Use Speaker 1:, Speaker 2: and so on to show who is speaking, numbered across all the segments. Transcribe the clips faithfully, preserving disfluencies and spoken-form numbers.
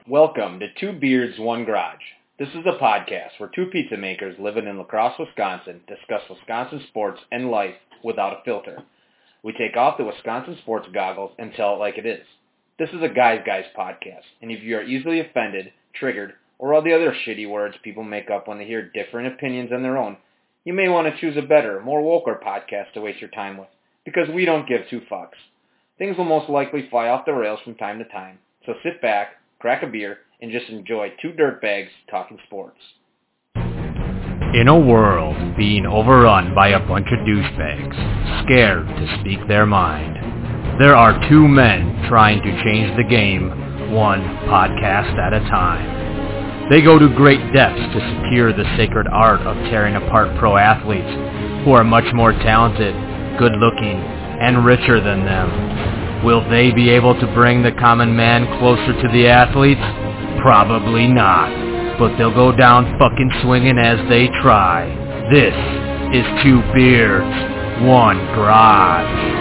Speaker 1: Welcome to Two Beards, One Garage. This is a podcast where two pizza makers living in La Crosse, Wisconsin discuss Wisconsin sports and life without a filter. We take off the Wisconsin sports goggles and tell it like it is. This is a Guys Guys podcast, and if you are easily offended, triggered, or all the other shitty words people make up when they hear different opinions than their own, you may want to choose a better, more woker podcast to waste your time with, because we don't give two fucks. Things will most likely fly off the rails from time to time, so sit back, crack a beer, and just enjoy two dirtbags talking sports.
Speaker 2: In a world being overrun by a bunch of douchebags, scared to speak their mind, there are two men trying to change the game, one podcast at a time. They go to great depths to secure the sacred art of tearing apart pro athletes who are much more talented, good-looking, and richer than them. Will they be able to bring the common man closer to the athletes? Probably not. But they'll go down fucking swinging as they try. This is Two Beards, One Garage.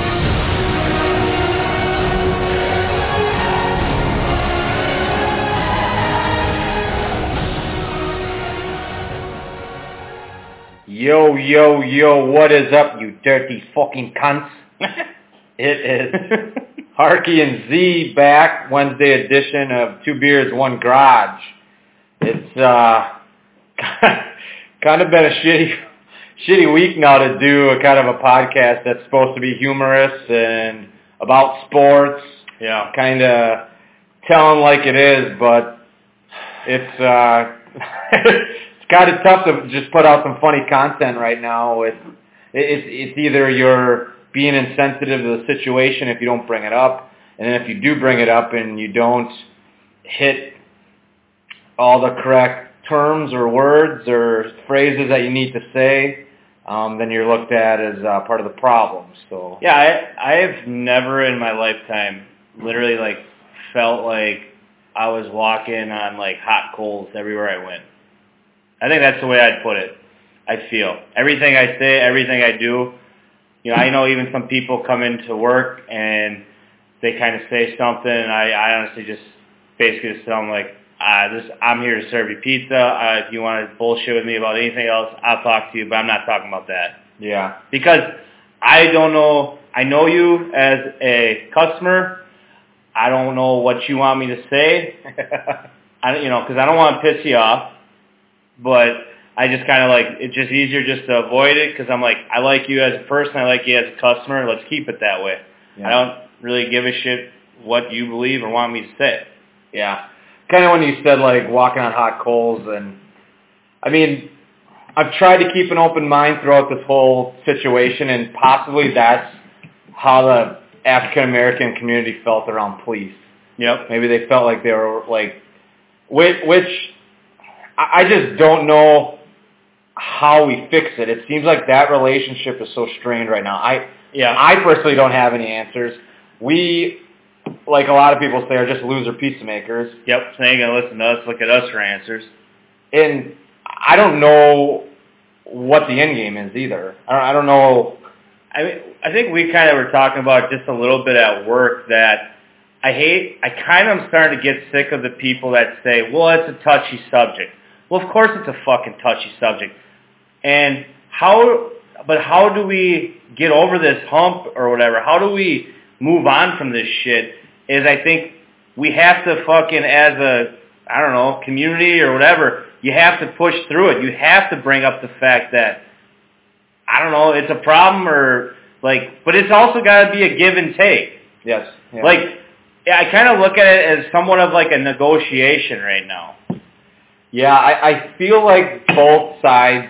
Speaker 1: Yo, yo, yo, what is up, you dirty fucking cunts? It is Harkey and Z back, Wednesday edition of Two Beards, One Garage. It's uh, kind of been a shitty, shitty week now to do a kind of a podcast that's supposed to be humorous and about sports.
Speaker 3: Yeah.
Speaker 1: Kind of telling like it is, but it's uh, it's kind of tough to just put out some funny content right now. It's it's it's either you're being insensitive to the situation if you don't bring it up, and then if you do bring it up and you don't hit all the correct terms or words or phrases that you need to say, um, then you're looked at as uh, part of the problem. So
Speaker 3: yeah, I I have never in my lifetime literally like felt like I was walking on like hot coals everywhere I went. I think that's the way I'd put it. I feel everything I say, everything I do. You know, I know even some people come into work and they kind of say something, and I, I honestly just basically just tell them, like, uh, this, I'm here to serve you pizza. Uh, if you want to bullshit with me about anything else, I'll talk to you, but I'm not talking about that.
Speaker 1: Yeah.
Speaker 3: Because I don't know, I know you as a customer. I don't know what you want me to say, I, you know, because I don't want to piss you off, but I just kind of like, it's just easier just to avoid it because I'm like, I like you as a person, I like you as a customer, let's keep it that way. Yeah. I don't really give a shit what you believe or want me to say.
Speaker 1: Yeah. Kind of when you said like walking on hot coals, and I mean, I've tried to keep an open mind throughout this whole situation, and possibly that's how the African American community felt around police.
Speaker 3: Yep.
Speaker 1: Maybe they felt like they were like, which, which I just don't know how we fix it. It seems like that relationship is so strained right now. I
Speaker 3: yeah.
Speaker 1: I personally don't have any answers. We, like a lot of people say, are just loser pizza makers.
Speaker 3: Yep, so they ain't going to listen to us, look at us for answers.
Speaker 1: And I don't know what the end game is either. I don't, I don't know.
Speaker 3: I mean, I think we kind of were talking about just a little bit at work that I hate, I kind of am starting to get sick of the people that say, well, it's a touchy subject. Well, of course it's a fucking touchy subject. And how, but how do we get over this hump or whatever? How do we move on from this shit is I think we have to fucking, as a, I don't know, community or whatever, you have to push through it. You have to bring up the fact that, I don't know, it's a problem or like, but it's also got to be a give and take.
Speaker 1: Yes. Yeah.
Speaker 3: Like, yeah, I kind of look at it as somewhat of like a negotiation right now.
Speaker 1: Yeah, I, I feel like both sides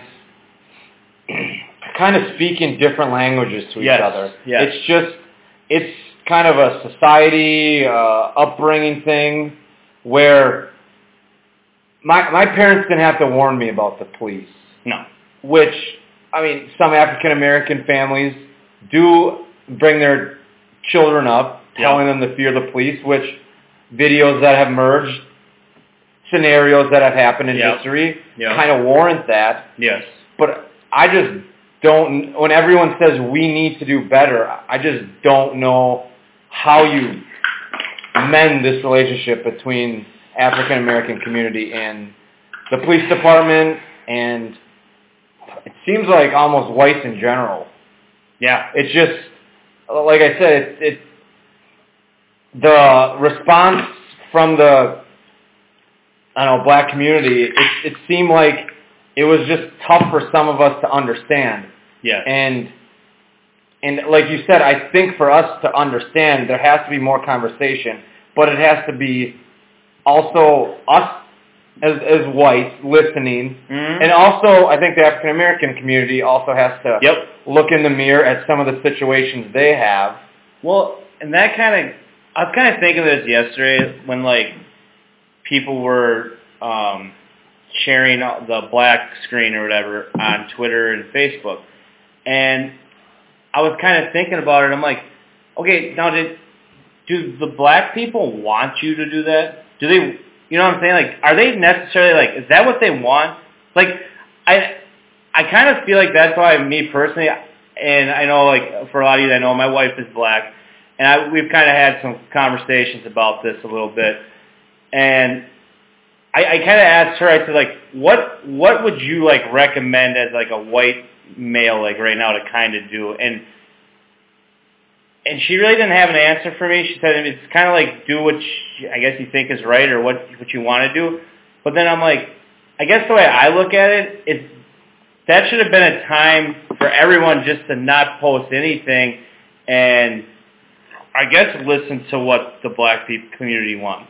Speaker 1: kind of speak in different languages to each
Speaker 3: yes,
Speaker 1: other.
Speaker 3: Yes.
Speaker 1: It's just, it's kind of a society, uh, upbringing thing where my my parents didn't have to warn me about the police.
Speaker 3: No.
Speaker 1: Which, I mean, some African-American families do bring their children up, telling yep. them to fear the police, which videos that have emerged, scenarios that have happened in
Speaker 3: yep.
Speaker 1: history
Speaker 3: yep.
Speaker 1: kind of warrant that.
Speaker 3: Yes.
Speaker 1: But I just don't, when everyone says we need to do better, I just don't know how you mend this relationship between African American community in the police department, and it seems like almost whites in general.
Speaker 3: Yeah.
Speaker 1: It's just, like I said, it, it the response from the, I don't know, black community, it, it seemed like it was just tough for some of us to understand.
Speaker 3: Yeah.
Speaker 1: And, and like you said, I think for us to understand, there has to be more conversation, but it has to be also us as, as whites listening.
Speaker 3: Mm-hmm.
Speaker 1: And also, I think the African American community also has to
Speaker 3: yep.
Speaker 1: look in the mirror at some of the situations they have.
Speaker 3: Well, and that kind of, I was kind of thinking of this yesterday when, like, people were um, sharing the black screen or whatever on Twitter and Facebook. And I was kind of thinking about it. I'm like, okay, now did do the black people want you to do that? Do they, you know what I'm saying? Like, are they necessarily, like, is that what they want? Like, I I kind of feel like that's why me personally, and I know, like, for a lot of you that know, my wife is black, and I, we've kind of had some conversations about this a little bit. And I, I kind of asked her, I said, like, what what would you, like, recommend as, like, a white male, like, right now to kind of do? And and she really didn't have an answer for me. She said it's kind of like do what she, I guess you think is right or what what you want to do. But then I'm like, I guess the way I look at it is that should have been a time for everyone just to not post anything and I guess listen to what the black people community wants.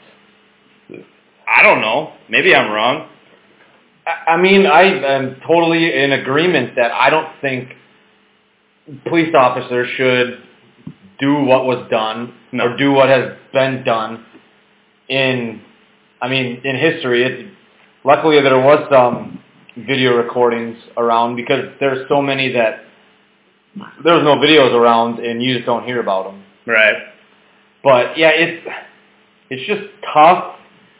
Speaker 3: I don't know. Maybe I'm wrong.
Speaker 1: I mean, I am totally in agreement that I don't think police officers should do what was done
Speaker 3: no.
Speaker 1: or do what has been done in, I mean, in history. It's, luckily, there was some video recordings around because there's so many that there's no videos around and you just don't hear about them.
Speaker 3: Right.
Speaker 1: But yeah, it's it's just tough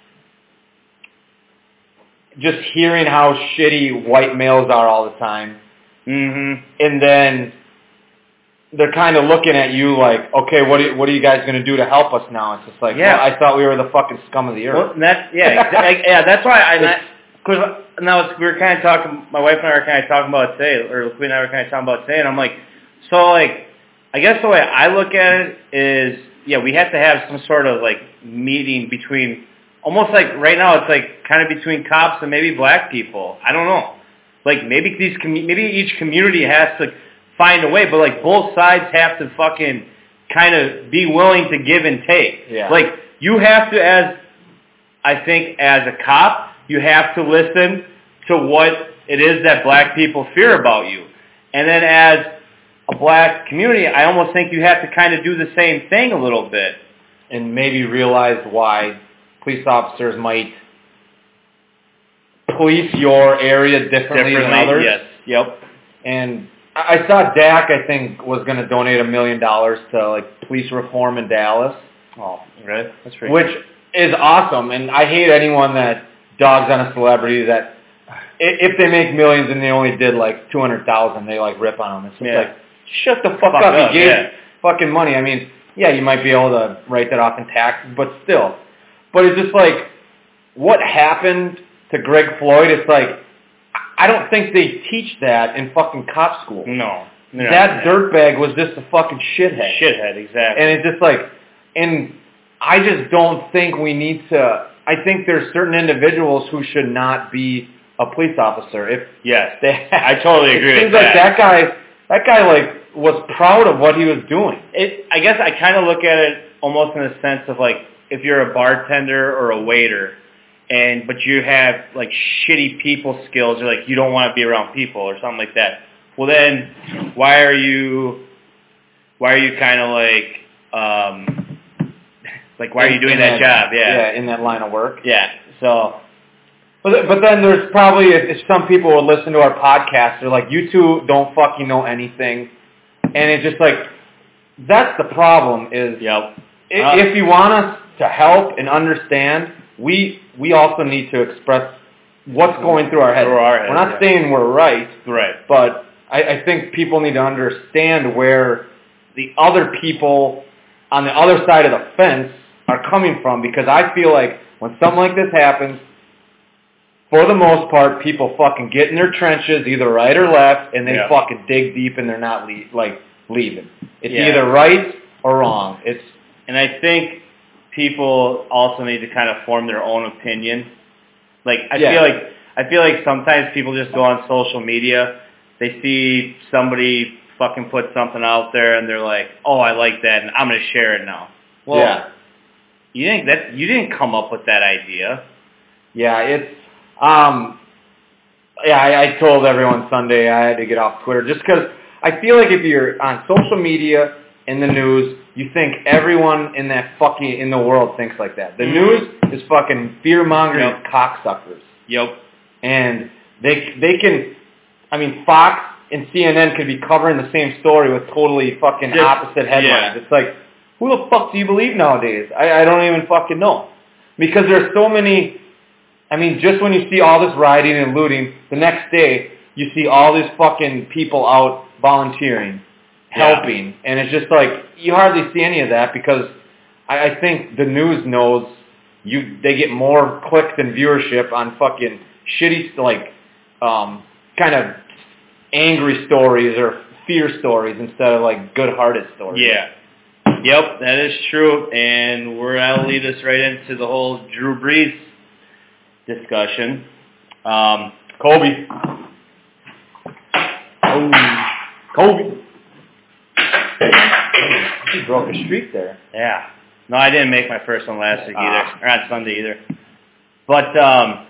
Speaker 1: just hearing how shitty white males are all the time.
Speaker 3: Mm-hmm.
Speaker 1: And then they're kind of looking at you like, okay, what are you, what are you guys going to do to help us now? It's just like,
Speaker 3: yeah.
Speaker 1: well, I thought we were the fucking scum of the earth.
Speaker 3: Well, that's, yeah, exactly. yeah, that's why I, because now it's, we were kind of talking, my wife and I were kind of talking about it today, or Queen and I were kind of talking about it today, and I'm like, so like, I guess the way I look at it is, yeah, we have to have some sort of like meeting between, almost like right now it's like kind of between cops and maybe black people. I don't know. Like maybe these, maybe each community has to find a way, but like both sides have to fucking kind of be willing to give and take.
Speaker 1: Yeah.
Speaker 3: Like you have to, as I think, as a cop, you have to listen to what it is that black people fear about you, and then as a black community, I almost think you have to kind of do the same thing a little bit,
Speaker 1: and maybe realize why police officers might police your area differently,
Speaker 3: differently
Speaker 1: than others.
Speaker 3: Yes. Yep.
Speaker 1: And I saw Dak, I think, was going to donate a million dollars to like police reform in Dallas.
Speaker 3: Oh, really? That's pretty
Speaker 1: Which
Speaker 3: cool.
Speaker 1: is awesome, and I hate anyone that dogs on a celebrity that if they make millions and they only did like two hundred thousand, they like rip on them. It's just
Speaker 3: yeah.
Speaker 1: like, shut the fuck,
Speaker 3: fuck
Speaker 1: up.
Speaker 3: up.
Speaker 1: You gave
Speaker 3: yeah.
Speaker 1: fucking money. I mean, yeah, you might be able to write that off in taxes, but still. But it's just like, what happened to Greg Floyd? It's like, I don't think they teach that in fucking cop school.
Speaker 3: No. no
Speaker 1: that dirtbag was just a fucking shithead.
Speaker 3: Shithead, exactly.
Speaker 1: And it's just like, and I just don't think we need to, I think there's certain individuals who should not be a police officer. If
Speaker 3: yes,
Speaker 1: they,
Speaker 3: I totally agree
Speaker 1: it
Speaker 3: with
Speaker 1: seems like
Speaker 3: that.
Speaker 1: that guy, that guy like was proud of what he was doing.
Speaker 3: It, I guess I kind of look at it almost in the sense of like, if you're a bartender or a waiter, and but you have like shitty people skills, or like you don't want to be around people or something like that. Well, then why are you? Why are you kind of like, um, like why are you doing that, that job? Yeah,
Speaker 1: yeah, in that line of work.
Speaker 3: Yeah. So,
Speaker 1: but but then there's probably if some people would listen to our podcast, they're like, you two don't fucking know anything, and it's just like that's the problem. Is
Speaker 3: yep.
Speaker 1: if,
Speaker 3: Uh,
Speaker 1: if you want us to help and understand, we we also need to express what's going through our heads.
Speaker 3: Through our heads,
Speaker 1: we're not
Speaker 3: yeah.
Speaker 1: saying we're right,
Speaker 3: right,
Speaker 1: but I, I think people need to understand where the other people on the other side of the fence are are coming from, because I feel like when something like this happens, for the most part, people fucking get in their trenches, either right or left, and they
Speaker 3: yeah.
Speaker 1: fucking dig deep, and they're not le- like leaving. It's
Speaker 3: yeah.
Speaker 1: either right or wrong. It's
Speaker 3: and I think people also need to kind of form their own opinion. Like I
Speaker 1: yeah.
Speaker 3: feel like I feel like sometimes people just go on social media, they see somebody fucking put something out there, and they're like, "Oh, I like that, and I'm gonna share it now." Well,
Speaker 1: yeah.
Speaker 3: you didn't that you didn't come up with that idea.
Speaker 1: Yeah, it's um, yeah. I, I told everyone Sunday I had to get off Twitter just because I feel like if you're on social media in the news, you think everyone in that fucking in the world thinks like that. The mm-hmm. news is fucking fear mongering
Speaker 3: yep.
Speaker 1: cocksuckers.
Speaker 3: Yep.
Speaker 1: And they they can, I mean, Fox and C N N could be covering the same story with totally fucking
Speaker 3: Just,
Speaker 1: opposite headlines.
Speaker 3: Yeah.
Speaker 1: It's like, who the fuck do you believe nowadays? I, I don't even fucking know. Because there's so many, I mean, just when you see all this rioting and looting, the next day you see all these fucking people out volunteering, helping, yeah. and it's just like, you hardly see any of that because I, I think the news knows you they get more clicks and viewership on fucking shitty, like, um, kind of angry stories or fear stories instead of, like, good-hearted stories.
Speaker 3: Yeah. Yep, that is true, and we're that'll lead us right into the whole Drew Brees discussion. Um,
Speaker 1: Kobe. Oh, Kobe. He broke a streak there.
Speaker 3: Yeah. No, I didn't make my first one last week either,
Speaker 1: ah.
Speaker 3: or on Sunday either. But, um,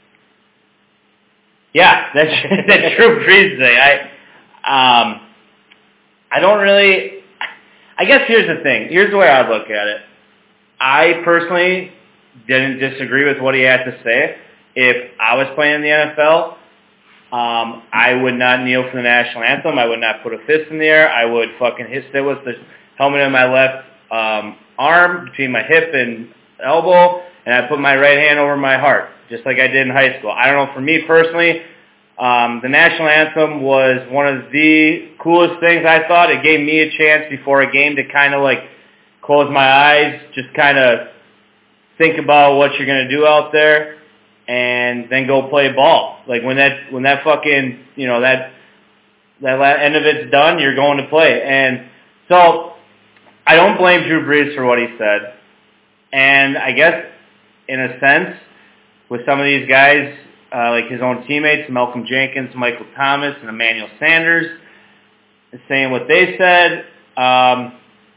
Speaker 3: yeah, that that Drew Brees thing. I, um, I don't really. I guess here's the thing. Here's the way I look at it. I personally didn't disagree with what he had to say. If I was playing in the N F L, um, I would not kneel for the national anthem. I would not put a fist in the air. I would fucking hit sit with the helmet in my left um, arm between my hip and elbow, and I put my right hand over my heart, just like I did in high school. I don't know, for me personally, um, the national anthem was one of the coolest things I thought. It gave me a chance before a game to kind of like close my eyes, just kind of think about what you're going to do out there, and then go play ball. Like when that when that fucking, you know, that that end of it's done, you're going to play. And so I don't blame Drew Brees for what he said. And I guess in a sense, with some of these guys, uh, like his own teammates, Malcolm Jenkins, Michael Thomas, and Emmanuel Sanders, saying what they said, um,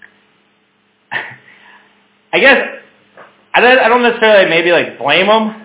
Speaker 3: I guess I don't, I don't necessarily maybe like blame them.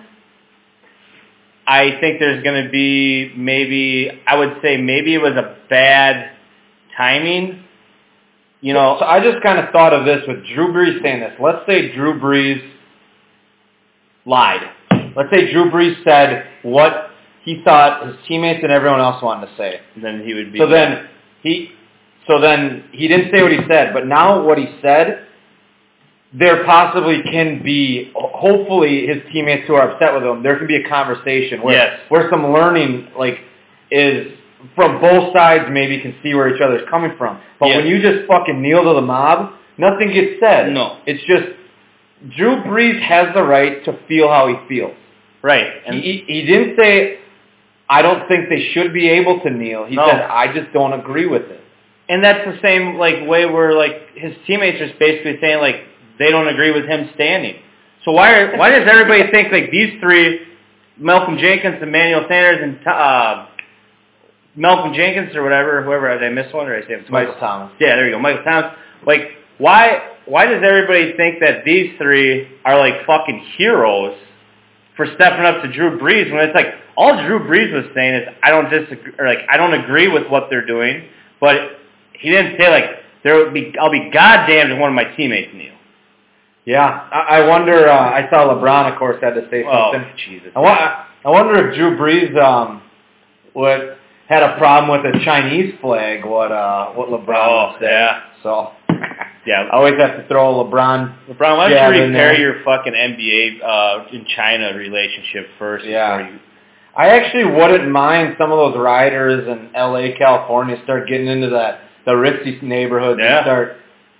Speaker 3: I think there's going to be maybe, I would say maybe it was a bad timing. You know,
Speaker 1: so I just kind of thought of this with Drew Brees saying this. Let's say Drew Brees lied. Let's say Drew Brees said what he thought his teammates and everyone else wanted to say.
Speaker 3: Then he would be.
Speaker 1: So then he, so then he didn't say what he said, but now what he said, there possibly can be, hopefully his teammates who are upset with him, there can be a conversation where
Speaker 3: yes.
Speaker 1: where some learning like is from both sides, maybe can see where each other's coming from. But
Speaker 3: yes.
Speaker 1: when you just fucking kneel to the mob, nothing gets said.
Speaker 3: No.
Speaker 1: It's just Drew Brees has the right to feel how he feels.
Speaker 3: Right.
Speaker 1: And he, he, he didn't say, I don't think they should be able to kneel. He
Speaker 3: no.
Speaker 1: said, I just don't agree with it.
Speaker 3: And that's the same like way where like his teammates are basically saying like they don't agree with him standing. So why are, why does everybody think like these three, Malcolm Jenkins, Emmanuel Sanders, and uh, Malcolm Jenkins or whatever, whoever, did I miss one or did I say him twice?
Speaker 1: Michael Thomas.
Speaker 3: Yeah, there you go, Michael Thomas. Like, why why does everybody think that these three are like fucking heroes for stepping up to Drew Brees when it's like all Drew Brees was saying is I don't disagree, or like I don't agree with what they're doing, but he didn't say like there would be I'll be goddamned if one of my teammates kneel.
Speaker 1: Yeah, I, I wonder. Uh, I saw LeBron, of course, had to say something.
Speaker 3: Oh, Jesus!
Speaker 1: I, wa- I wonder if Drew Brees um, would had a problem with a Chinese flag. What uh, what LeBron
Speaker 3: oh,
Speaker 1: would say.
Speaker 3: Yeah.
Speaker 1: So
Speaker 3: yeah,
Speaker 1: I always have to throw a LeBron.
Speaker 3: LeBron, why don't you repair your fucking N B A uh, in China relationship first?
Speaker 1: Yeah.
Speaker 3: Before you...
Speaker 1: I actually wouldn't mind some of those rioters in L A, California start getting into that the ritzy neighborhoods
Speaker 3: yeah.
Speaker 1: and start.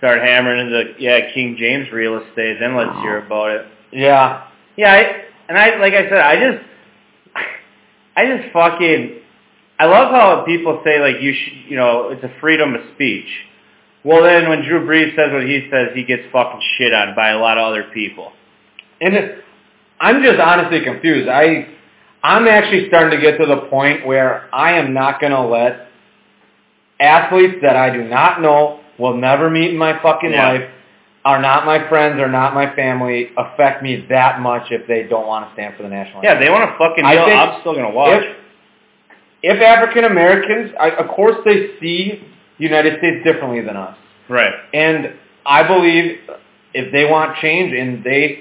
Speaker 3: start hammering into, yeah, King James real estate, then let's hear about it.
Speaker 1: Yeah.
Speaker 3: Yeah, I, and I, like I said, I just, I just fucking, I love how people say, like, you should, you know, it's a freedom of speech. Well, then when Drew Brees says what he says, he gets fucking shit on by a lot of other people.
Speaker 1: And it, I'm just honestly confused. I, I'm actually starting to get to the point where I am not going to let athletes that I do not know, will never meet in my fucking
Speaker 3: Yeah.
Speaker 1: life, are not my friends, are not my family, affect me that much if they don't want to stand for the national anthem.
Speaker 3: Yeah, they want to fucking
Speaker 1: I
Speaker 3: yell,
Speaker 1: think
Speaker 3: I'm still going to watch.
Speaker 1: If, if African Americans, I, of course they see the United States differently than us.
Speaker 3: Right.
Speaker 1: And I believe if they want change and they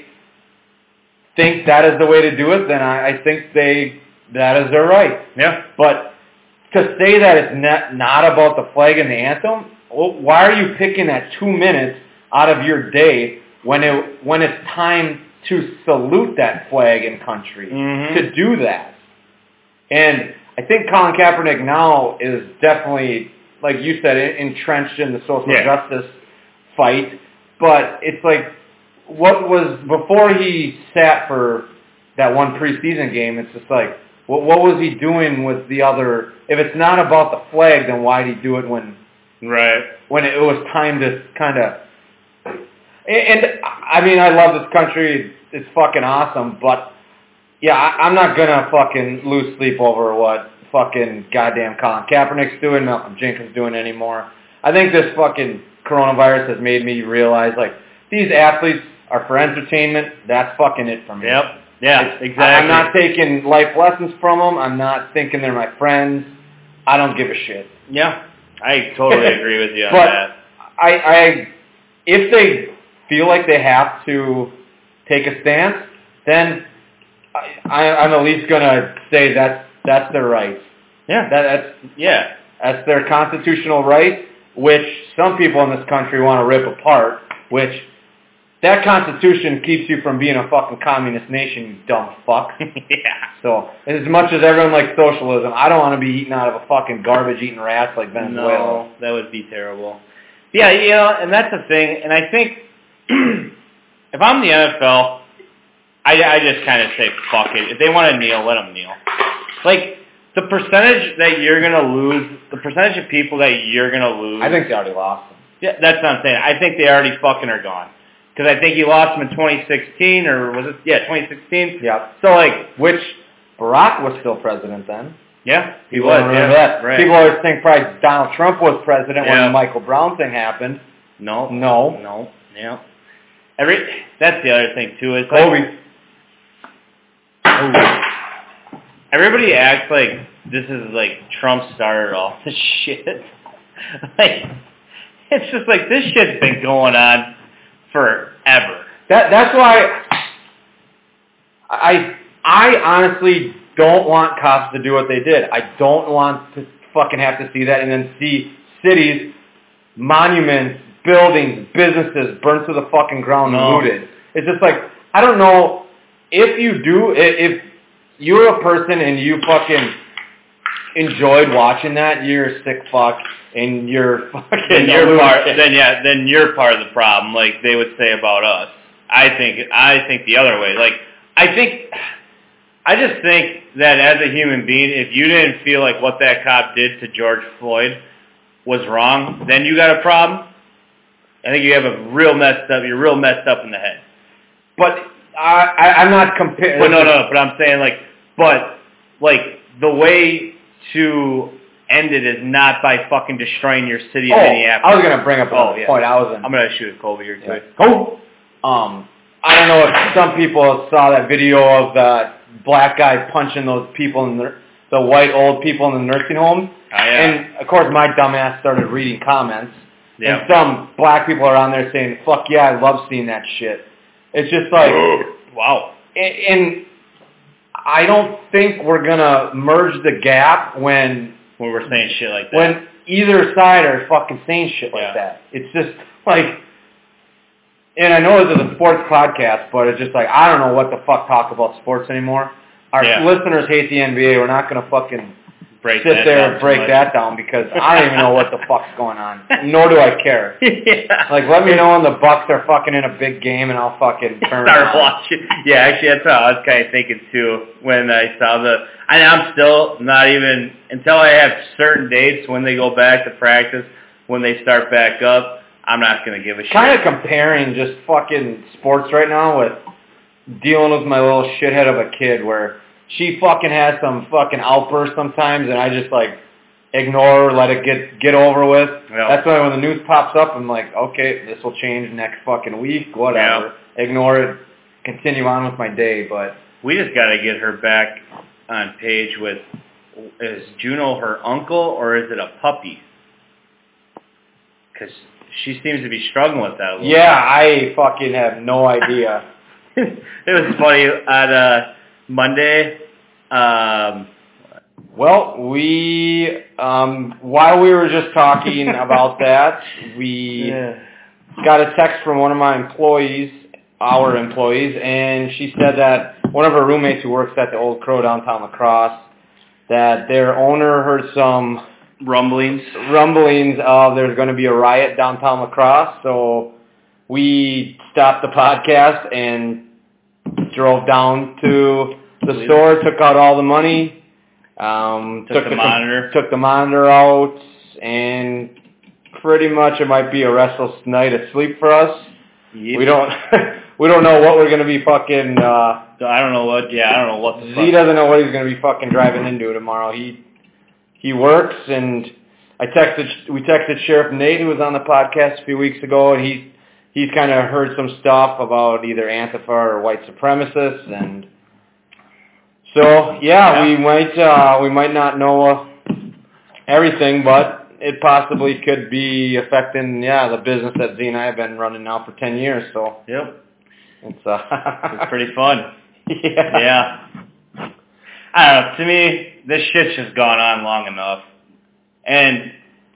Speaker 1: think that is the way to do it, then I, I think they that is their right.
Speaker 3: Yeah.
Speaker 1: But to say that it's not, not about the flag and the anthem, well, why are you picking that two minutes out of your day when it when it's time to salute that flag and country,
Speaker 3: mm-hmm.
Speaker 1: to do that? And I think Colin Kaepernick now is definitely, like you said, entrenched in the social
Speaker 3: yeah.
Speaker 1: justice fight. But it's like, what was, before he sat for that one preseason game, it's just like, what, what was he doing with the other, if it's not about the flag, then why did he do it when,
Speaker 3: right.
Speaker 1: when it was time to kind of, and, and I mean, I love this country, it's fucking awesome, but yeah, I, I'm not gonna fucking lose sleep over what fucking goddamn Colin Kaepernick's doing, Malcolm Jenkins doing anymore. I think this fucking coronavirus has made me realize, like, these athletes are for entertainment. That's fucking it for me.
Speaker 3: Yep. Yeah,
Speaker 1: It's,
Speaker 3: exactly.
Speaker 1: I'm not taking life lessons from them. I'm not thinking they're my friends. I don't give a shit.
Speaker 3: Yeah, I totally agree with you on
Speaker 1: but
Speaker 3: that.
Speaker 1: I, I, if they feel like they have to take a stance, then I, I, I'm at least gonna say that's that's their right.
Speaker 3: Yeah.
Speaker 1: That, that's
Speaker 3: yeah.
Speaker 1: That's their constitutional right, which some people in this country want to rip apart, which that Constitution keeps you from being a fucking communist nation, you dumb fuck.
Speaker 3: yeah.
Speaker 1: So, as much as everyone likes socialism, I don't want to be eaten out of a fucking garbage-eating rats like Venezuela.
Speaker 3: No, that would be terrible. Yeah, you know, and that's the thing, and I think if I'm the N F L, I, I just kind of say, fuck it. If they want to kneel, let them kneel. Like, the percentage that you're going to lose, the percentage of people that you're going to lose.
Speaker 1: I think they already lost them.
Speaker 3: Yeah, that's what I'm saying. I think they already fucking are gone. Because I think you lost them in twenty sixteen, or was it? Yeah, twenty sixteen.
Speaker 1: Yeah.
Speaker 3: So, like,
Speaker 1: which Barack was still president then.
Speaker 3: Yeah, he
Speaker 1: People
Speaker 3: was.
Speaker 1: don't remember
Speaker 3: yeah,
Speaker 1: that.
Speaker 3: right.
Speaker 1: People always think probably Donald Trump was president when
Speaker 3: Yeah.
Speaker 1: the Michael Brown thing happened.
Speaker 3: No.
Speaker 1: No.
Speaker 3: No. Yeah. Every, that's the other thing, too. Is like,
Speaker 1: Kobe.
Speaker 3: everybody acts like this is like Trump started all this shit. Like, it's just like this shit's been going on forever.
Speaker 1: That that's why I I honestly don't want cops to do what they did. I don't want to fucking have to see that and then see cities, monuments, buildings, businesses burnt to the fucking ground and
Speaker 3: No.
Speaker 1: looted. It's just like, I don't know if you do, if you're a person and you fucking enjoyed watching that, you're a sick fuck and you're fucking
Speaker 3: Then
Speaker 1: a
Speaker 3: you're part.
Speaker 1: lunatic.
Speaker 3: Then yeah. Then you're part of the problem. Like they would say about us. I think. I think the other way. Like I think. I just think that as a human being, if you didn't feel like what that cop did to George Floyd was wrong, then you got a problem. I think you have a real messed up. You're real messed up in the head.
Speaker 1: But I, I, I'm not comparing.
Speaker 3: But no, no. But I'm saying like, but like the way to end it is not by fucking destroying your city of
Speaker 1: Oh,
Speaker 3: Minneapolis.
Speaker 1: I was gonna bring up another
Speaker 3: Oh, yeah.
Speaker 1: point. I was in.
Speaker 3: I'm gonna shoot Kobe here too.
Speaker 1: Yeah. Go. Um, I don't know if some people saw that video of the black guy punching those people in the the white old people in the nursing home.
Speaker 3: Oh, yeah.
Speaker 1: And of course, my dumbass started reading comments.
Speaker 3: Yeah.
Speaker 1: And some black people are on there saying, "Fuck yeah, I love seeing that shit." It's just like,
Speaker 3: Wow.
Speaker 1: and, and I don't think we're gonna merge the gap when
Speaker 3: When we're saying shit like that.
Speaker 1: when either side are fucking saying shit like
Speaker 3: Yeah.
Speaker 1: that. It's just like, and I know this is a sports podcast, but it's just like, I don't know what the fuck talk about sports anymore. Our
Speaker 3: Yeah.
Speaker 1: listeners hate the N B A. We're not going to fucking
Speaker 3: break
Speaker 1: sit
Speaker 3: that
Speaker 1: there
Speaker 3: down
Speaker 1: and break
Speaker 3: much.
Speaker 1: that down because I don't even know what the fuck's going on. Nor do I care.
Speaker 3: Yeah.
Speaker 1: Like, let me know when the Bucks are fucking in a big game and I'll fucking turn
Speaker 3: Start
Speaker 1: on.
Speaker 3: watching. Yeah, actually, that's what I was kind of thinking too when I saw the. I I'm still not even until I have certain dates when they go back to practice, when they start back up. I'm not gonna give a shit.
Speaker 1: Kind of comparing just fucking sports right now with dealing with my little shithead of a kid where she fucking has some fucking outburst sometimes and I just like ignore her, let it get get over with.
Speaker 3: Yep.
Speaker 1: That's why when the news pops up, I'm like, okay, this will change next fucking week, whatever. Yep. Ignore it, continue on with my day, but...
Speaker 3: We just got to get her back on page with, is Juno her uncle or is it a puppy? Because she seems to be struggling with that a little
Speaker 1: Yeah, I fucking have no idea.
Speaker 3: It was funny on uh, Monday. Um,
Speaker 1: well, we, um, while we were just talking about that, we
Speaker 3: yeah.
Speaker 1: got a text from one of my employees, our employees, and she said that one of her roommates who works at the Old Crow downtown La Crosse, that their owner heard some
Speaker 3: rumblings
Speaker 1: rumblings of there's going to be a riot downtown La Crosse, so we stopped the podcast and drove down to the store, took out all the money, um,
Speaker 3: took,
Speaker 1: took
Speaker 3: the,
Speaker 1: the
Speaker 3: monitor,
Speaker 1: took the monitor out, and pretty much it might be a restless night of sleep for us. Yep. We don't we don't know what we're going to be fucking. Uh,
Speaker 3: I don't know what. Yeah, I don't know what the.
Speaker 1: Z
Speaker 3: fuck.
Speaker 1: doesn't know what he's going to be fucking driving into tomorrow. He he works, and I texted we texted Sheriff Nate, who was on the podcast a few weeks ago, and he's he's kind of heard some stuff about either Antifa or white supremacists, and so yeah, yeah. we might uh, we might not know uh, everything, but it possibly could be affecting yeah the business that Z and I have been running now for ten years. So
Speaker 3: yep,
Speaker 1: it's uh,
Speaker 3: it's pretty fun.
Speaker 1: Yeah.
Speaker 3: Yeah. I don't know. To me, this shit's just gone on long enough. And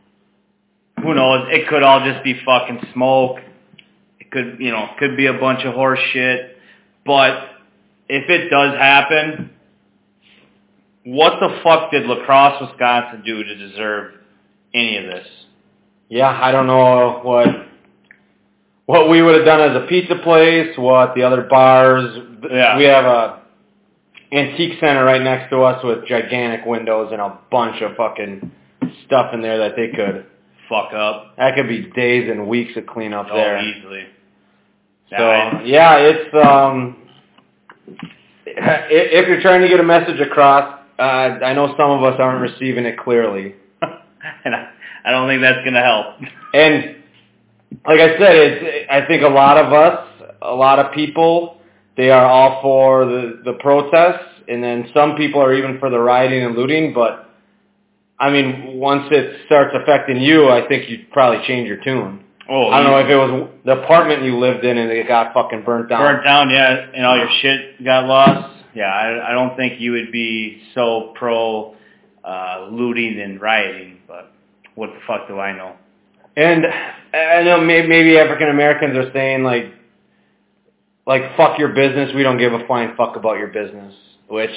Speaker 3: who knows? It could all just be fucking smoke. It could, you know, could be a bunch of horse shit. But if it does happen, what the fuck did La Crosse, Wisconsin do to deserve any of this?
Speaker 1: Yeah, I don't know what what we would have done as a pizza place, what the other bars.
Speaker 3: Yeah.
Speaker 1: We have a antique center right next to us with gigantic windows and a bunch of fucking stuff in there that they could
Speaker 3: fuck up.
Speaker 1: That could be days and weeks of cleanup
Speaker 3: oh,
Speaker 1: there.
Speaker 3: easily.
Speaker 1: So yeah, yeah it's um, if you're trying to get a message across, uh, I know some of us aren't receiving it clearly.
Speaker 3: And I, I don't think that's gonna help.
Speaker 1: And like I said, it's, I think a lot of us, a lot of people, they are all for the, the protests, and then some people are even for the rioting and looting, but, I mean, once it starts affecting you, I think you'd probably change your tune.
Speaker 3: Oh,
Speaker 1: I don't know if it was the apartment you lived in and it got fucking burnt down.
Speaker 3: Burnt down, yeah, and all your shit got lost. Yeah, I, I don't think you would be so pro uh, looting and rioting, but what the fuck do I know?
Speaker 1: And I know maybe, maybe African Americans are saying like, like fuck your business. We don't give a flying fuck about your business. Which,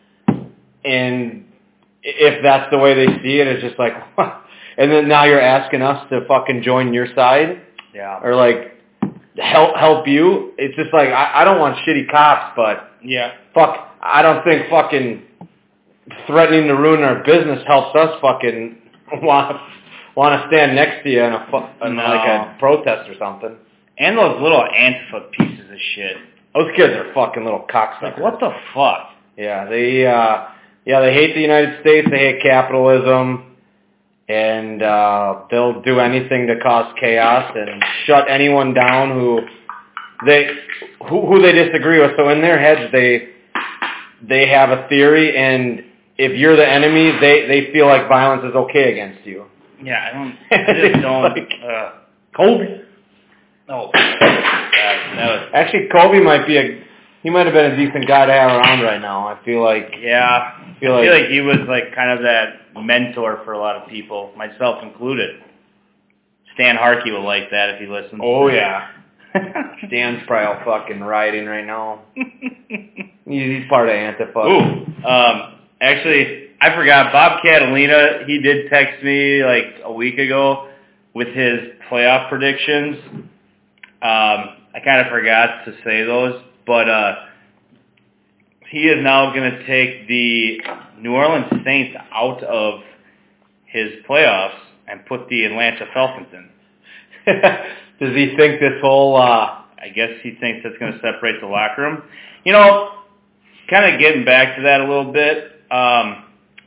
Speaker 1: and if that's the way they see it, it's just like, and then now you're asking us to fucking join your side,
Speaker 3: yeah,
Speaker 1: or like help help you. It's just like I, I don't want shitty cops, but
Speaker 3: yeah,
Speaker 1: fuck, I don't think fucking threatening to ruin our business helps us fucking want. Want to stand next to you in a fu- in
Speaker 3: no.
Speaker 1: like a protest or something.
Speaker 3: And those little Antifa pieces of shit.
Speaker 1: Those kids are fucking little cocksuckers.
Speaker 3: Like, what the fuck?
Speaker 1: Yeah, they uh, yeah they hate the United States. They hate capitalism, and uh, they'll do anything to cause chaos and shut anyone down who they who, who they disagree with. So in their heads, they they have a theory, and if you're the enemy, they they feel like violence is okay against you.
Speaker 3: Yeah, I don't. I just don't.
Speaker 1: like,
Speaker 3: uh,
Speaker 1: Kobe.
Speaker 3: Oh, that, that was
Speaker 1: actually Kobe might be a. He might have been a decent guy to have around right now. I feel like.
Speaker 3: Yeah,
Speaker 1: I feel,
Speaker 3: I
Speaker 1: like,
Speaker 3: feel like he was like kind of that mentor for a lot of people, myself included. Stan Harkey will like that if he listens.
Speaker 1: Oh yeah. Stan's probably all fucking rioting right now. He's part of Antifa.
Speaker 3: Ooh, um, actually, I forgot, Bob Catalina, he did text me like a week ago with his playoff predictions. Um, I kind of forgot to say those, but uh, he is now going to take the New Orleans Saints out of his playoffs and put the Atlanta Falcons in.
Speaker 1: Does he think this whole... Uh...
Speaker 3: I guess he thinks that's going to separate the locker room. You know, kind of getting back to that a little bit, um,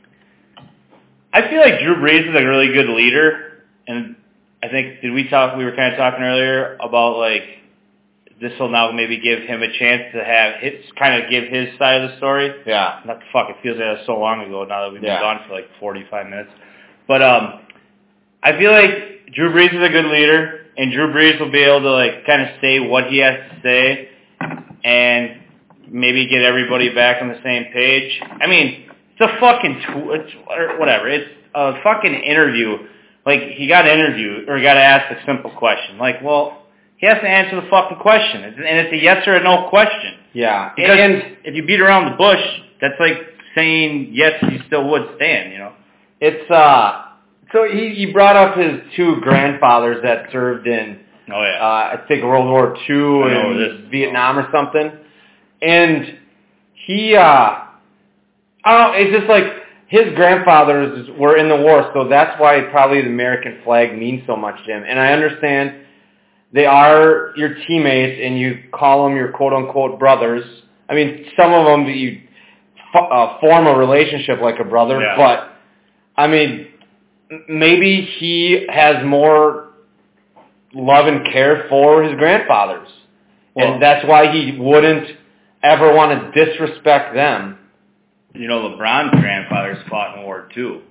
Speaker 3: I feel like Drew Brees is a really good leader, and I think, did we talk, we were kind of talking earlier about, like, this will now maybe give him a chance to have, his, kind of give his side of the story.
Speaker 1: Yeah.
Speaker 3: Not fuck, it feels like that was so long ago now that we've been
Speaker 1: yeah.
Speaker 3: gone for like forty-five minutes. But um, I feel like Drew Brees is a good leader, and Drew Brees will be able to, like, kind of say what he has to say and maybe get everybody back on the same page. I mean, it's a fucking, tw- it's, or whatever, it's a fucking interview. Like, he got interviewed, or he got asked a simple question. Like, well, he has to answer the fucking question. And it's a yes or a no question.
Speaker 1: Yeah.
Speaker 3: Because
Speaker 1: and
Speaker 3: if you beat around the bush, that's like saying, yes, you still would stand, you know?
Speaker 1: It's, uh... So he, he brought up his two grandfathers that served in,
Speaker 3: oh, yeah.
Speaker 1: uh, I think, World War Two
Speaker 3: and
Speaker 1: this. Vietnam or something. And he, uh, I don't know, it's just like his grandfathers were in the war, so that's why probably the American flag means so much to him. And I understand they are your teammates and you call them your quote-unquote brothers. I mean, some of them you uh, form a relationship like a brother,
Speaker 3: yeah.
Speaker 1: but, I mean... maybe he has more love and care for his grandfathers. Well, and that's why he wouldn't ever want to disrespect them.
Speaker 3: You know, LeBron's grandfathers fought in World War Two.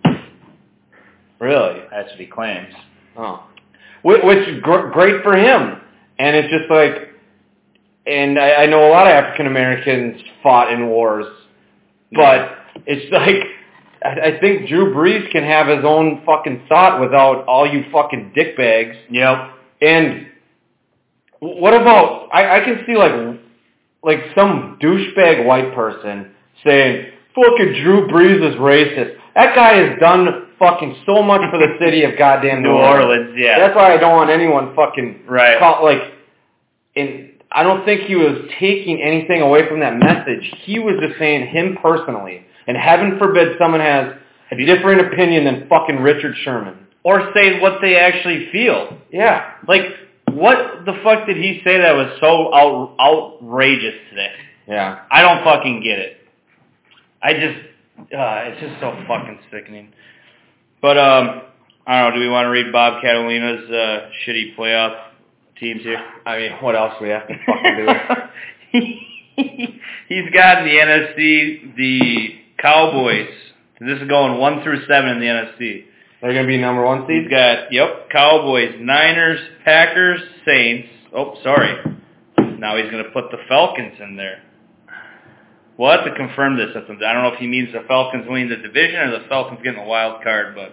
Speaker 1: Really?
Speaker 3: That's what he claims.
Speaker 1: Oh. Which is gr- great for him. And it's just like, and I, I know a lot of African Americans fought in wars, but yeah. it's like, I think Drew Brees can have his own fucking thought without all you fucking dickbags.
Speaker 3: Yep.
Speaker 1: And what about, I, I can see like like some douchebag white person saying, fucking Drew Brees is racist. That guy has done fucking so much for the city of goddamn New, New Orleans.
Speaker 3: Orleans. Yeah.
Speaker 1: That's why I don't want anyone fucking
Speaker 3: right.
Speaker 1: call, like, and I don't think he was taking anything away from that message. He was just saying him personally. And heaven forbid someone has a different opinion than fucking Richard Sherman.
Speaker 3: Or say what they actually feel.
Speaker 1: Yeah.
Speaker 3: Like, what the fuck did he say that was so out, outrageous today?
Speaker 1: Yeah.
Speaker 3: I don't fucking get it. I just, uh, it's just so fucking sickening. But, um, I don't know, do we want to read Bob Catalina's uh, shitty playoff teams here?
Speaker 1: I mean, what else do we have to fucking do?
Speaker 3: He's got in the N F C the Cowboys. This is going one through seven in the N F C.
Speaker 1: They're going to be number one seed?
Speaker 3: He's got, yep, Cowboys, Niners, Packers, Saints. Oh, sorry. Now he's going to put the Falcons in there. We'll have to confirm this. I don't know if he means the Falcons winning the division or the Falcons getting a wild card, but...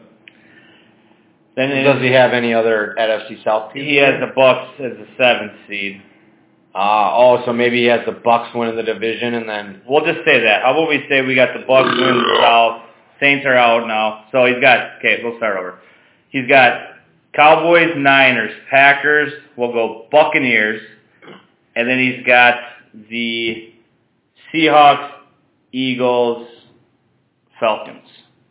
Speaker 1: Then Does he have any other N F C South teams?
Speaker 3: He has the Bucks as the seventh seed.
Speaker 1: Ah, oh, so maybe he has the Bucks winning the division and then...
Speaker 3: We'll just say that. How about we say we got the Bucks winning the South, Saints are out now. So he's got... Okay, we'll start over. He's got Cowboys, Niners, Packers, we'll go Buccaneers, and then he's got the Seahawks, Eagles, Falcons.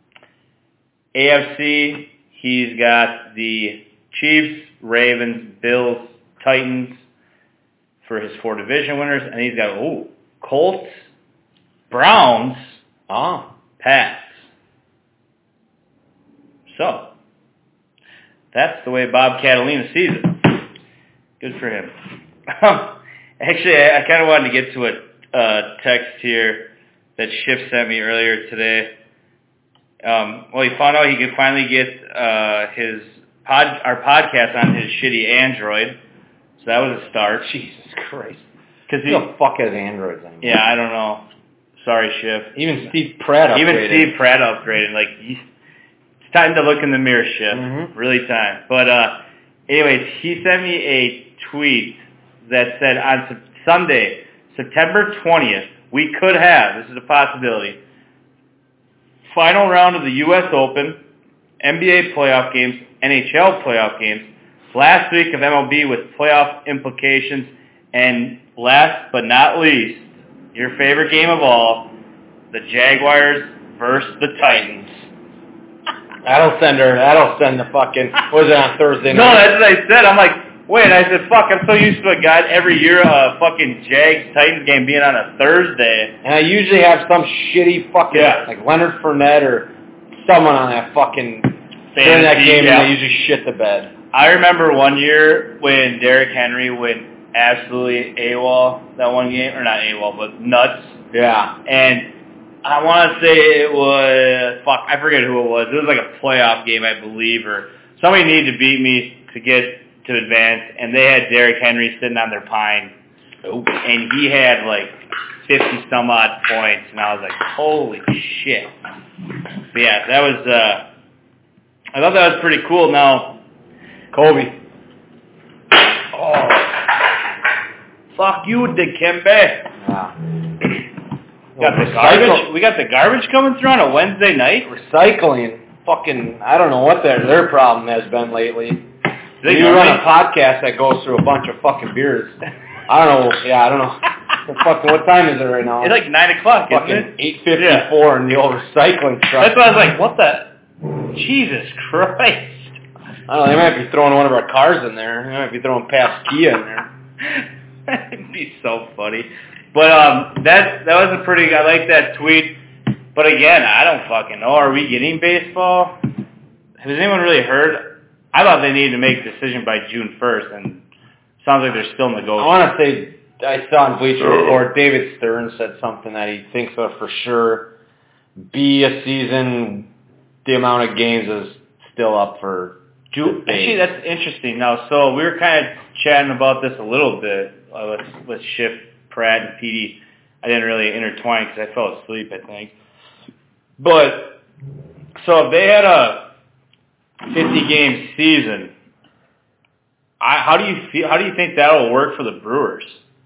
Speaker 3: A F C, he's got the Chiefs, Ravens, Bills, Titans for his four division winners, and he's got, ooh, Colts, Browns,
Speaker 1: ah,
Speaker 3: Pats. So, that's the way Bob Catalina sees it. Good for him. Actually, I, I kind of wanted to get to a uh, text here that Schiff sent me earlier today. Um, well, he found out he could finally get uh, his pod, our podcast on his shitty Android. So that was a start.
Speaker 1: Jesus Christ.
Speaker 3: Because
Speaker 1: Who the fuck has Androids anymore?
Speaker 3: Yeah, I don't know. Sorry, Schiff.
Speaker 1: Even Steve Pratt upgraded.
Speaker 3: Even Steve Pratt upgraded. Like, he's, it's time to look in the mirror, Schiff.
Speaker 1: Mm-hmm.
Speaker 3: Really time. But, uh, anyways, he sent me a tweet that said on Sunday, September twentieth, we could have, this is a possibility, final round of the U S Open, N B A playoff games, N H L playoff games, last week of M L B with playoff implications, and last but not least, your favorite game of all, the Jaguars versus the Titans.
Speaker 1: That'll send her, that'll send the fucking, what was it on Thursday night?
Speaker 3: No, that's what I said. I'm like, wait, I said, fuck, I'm so used to a guy every year, a uh, fucking Jags-Titans game being on a Thursday.
Speaker 1: And I usually have some shitty fucking,
Speaker 3: yeah.
Speaker 1: like Leonard Fournette or someone on that fucking,
Speaker 3: Fantasy,
Speaker 1: during that game,
Speaker 3: yeah.
Speaker 1: and they usually shit the bed.
Speaker 3: I remember one year when Derrick Henry went absolutely AWOL that one game, or not AWOL, but nuts.
Speaker 1: Yeah.
Speaker 3: And I want to say it was, fuck, I forget who it was. It was like a playoff game, I believe, or somebody needed to beat me to get to advance, and they had Derrick Henry sitting on their pine,
Speaker 1: oh.
Speaker 3: and he had like fifty-some odd points, and I was like, holy shit. But yeah, that was, uh, I thought that was pretty cool. Now,
Speaker 1: Kobe.
Speaker 3: Oh. Fuck you, Dikembe.
Speaker 1: Yeah.
Speaker 3: Got the garbage. We got the garbage coming through on a Wednesday night.
Speaker 1: Recycling. Fucking, I don't know what their their problem has been lately.
Speaker 3: They
Speaker 1: you run a podcast that goes through a bunch of fucking beers. I don't know. Yeah, I don't know. What fucking, what time is it right now?
Speaker 3: It's like nine o'clock, isn't
Speaker 1: fucking
Speaker 3: it?
Speaker 1: eight fifty-four yeah. in the old recycling truck.
Speaker 3: That's why I was like, what the? Jesus Christ.
Speaker 1: I don't know, they might be throwing one of our cars in there. They might be throwing past Kia in there.
Speaker 3: That'd be so funny. But um, that that was a pretty, I like that tweet. But again, I don't fucking know. Are we getting baseball? Has anyone really heard? I thought they needed to make a decision by June first, and it sounds like they're still negotiating.
Speaker 1: I want to say, I saw on Bleacher Report, David Stern said something that he thinks will for sure be a season. The amount of games is still up for
Speaker 3: June. Actually, that's interesting. Now, so we were kind of chatting about this a little bit uh, with, with Schiff, Pratt, and P D. I didn't really intertwine because I fell asleep, I think. But, so if they had a fifty-game season, I, how do you feel? How do you think that will work for the Brewers?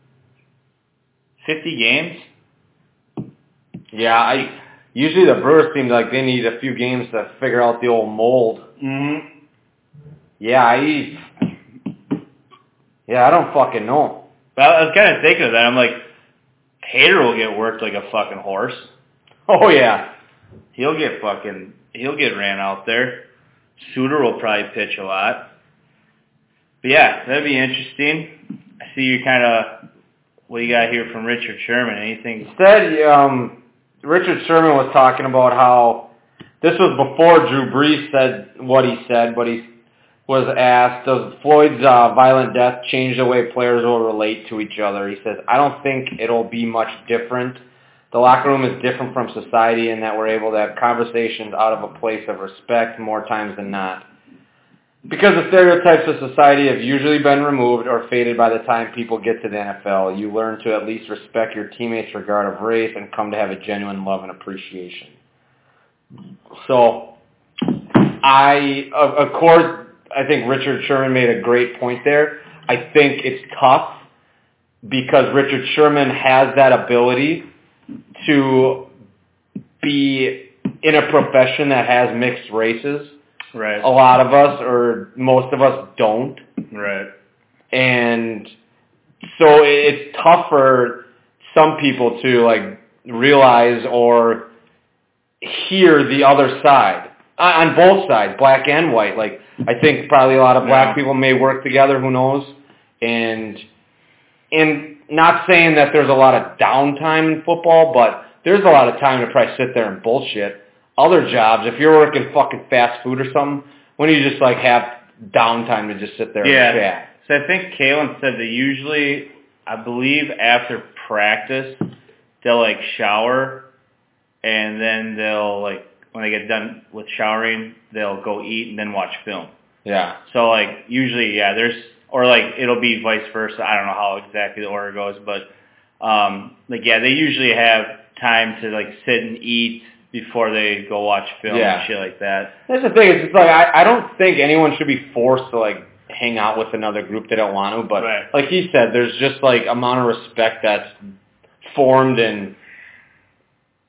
Speaker 3: fifty games?
Speaker 1: Yeah, I usually the Brewers seem like they need a few games to figure out the old mold.
Speaker 3: Mm-hmm.
Speaker 1: Yeah, I. Yeah, I don't fucking know.
Speaker 3: Well, I was kind of thinking of that. I'm like, Hader will get worked like a fucking horse.
Speaker 1: Oh yeah,
Speaker 3: he'll get fucking. He'll get ran out there. Suter will probably pitch a lot. But yeah, that'd be interesting. I see you kind of. What do you got here from Richard Sherman? Anything?
Speaker 1: Instead, um, Richard Sherman was talking about how this was before Drew Brees said what he said, but he was asked, does Floyd's uh, violent death change the way players will relate to each other? He says, I don't think it'll be much different. The locker room is different from society in that we're able to have conversations out of a place of respect more times than not. Because the stereotypes of society have usually been removed or faded by the time people get to the N F L, you learn to at least respect your teammates regard of race and come to have a genuine love and appreciation. So, I, of, of course, I think Richard Sherman made a great point there. I think it's tough because Richard Sherman has that ability to be in a profession that has mixed races.
Speaker 3: Right.
Speaker 1: A lot of us, or most of us, don't.
Speaker 3: Right.
Speaker 1: And so it's tough for some people to like realize or hear the other side on both sides, black and white. Like I think probably a lot of black yeah. people may work together. Who knows? And and not saying that there's a lot of downtime in football, but there's a lot of time to probably sit there and bullshit. Other jobs, if you're working fucking fast food or something, when you just like have downtime to just sit there
Speaker 3: yeah.
Speaker 1: and chat.
Speaker 3: So I think Kalen said that usually, I believe after practice, they'll like shower, and then they'll like, when they get done with showering, they'll go eat and then watch film.
Speaker 1: Yeah.
Speaker 3: So like usually, yeah, there's, or like it'll be vice versa. I don't know how exactly the order goes, but um, like yeah, they usually have time to like sit and eat before they go watch film yeah. and shit like that.
Speaker 1: That's the thing. It's just like I, I don't think anyone should be forced to like hang out with another group they don't want to. But
Speaker 3: right.
Speaker 1: like he said, there's just like amount of respect that's formed and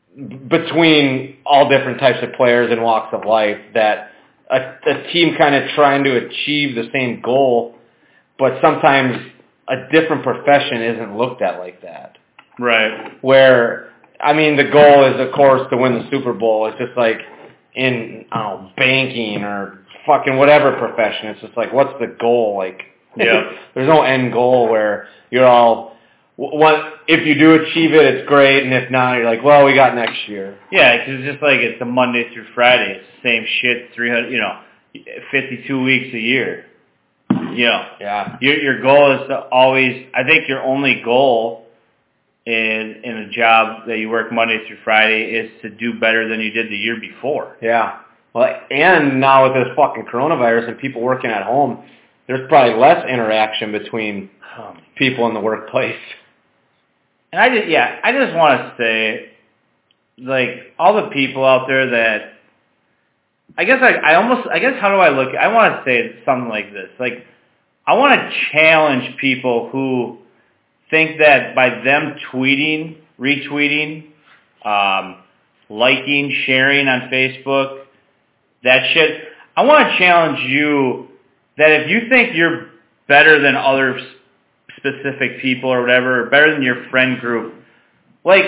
Speaker 1: between all different types of players and walks of life, that a, a team kind of trying to achieve the same goal, but sometimes a different profession isn't looked at like that.
Speaker 3: Right.
Speaker 1: Where, I mean, the goal is, of course, to win the Super Bowl. It's just like in, I don't know, banking or fucking whatever profession. It's just like, what's the goal? Like,
Speaker 3: yeah.
Speaker 1: There's no end goal where you're all, what, if you do achieve it, it's great, and if not, you're like, well, we got next year.
Speaker 3: Yeah, because it's just like it's a Monday through Friday. It's the same shit, three hundred, you know, fifty-two weeks a year. You know,
Speaker 1: yeah.
Speaker 3: Your your goal is to always. I think your only goal in in a job that you work Monday through Friday is to do better than you did the year before.
Speaker 1: Yeah. Well, and now with this fucking coronavirus and people working at home, there's probably less interaction between people in the workplace.
Speaker 3: And I just, yeah, I just want to say, like, all the people out there that, I guess I, I almost, I guess how do I look, I want to say something like this. Like, I want to challenge people who think that by them tweeting, retweeting, um, liking, sharing on Facebook, that shit, I want to challenge you that if you think you're better than other specific people or whatever, or better than your friend group, like,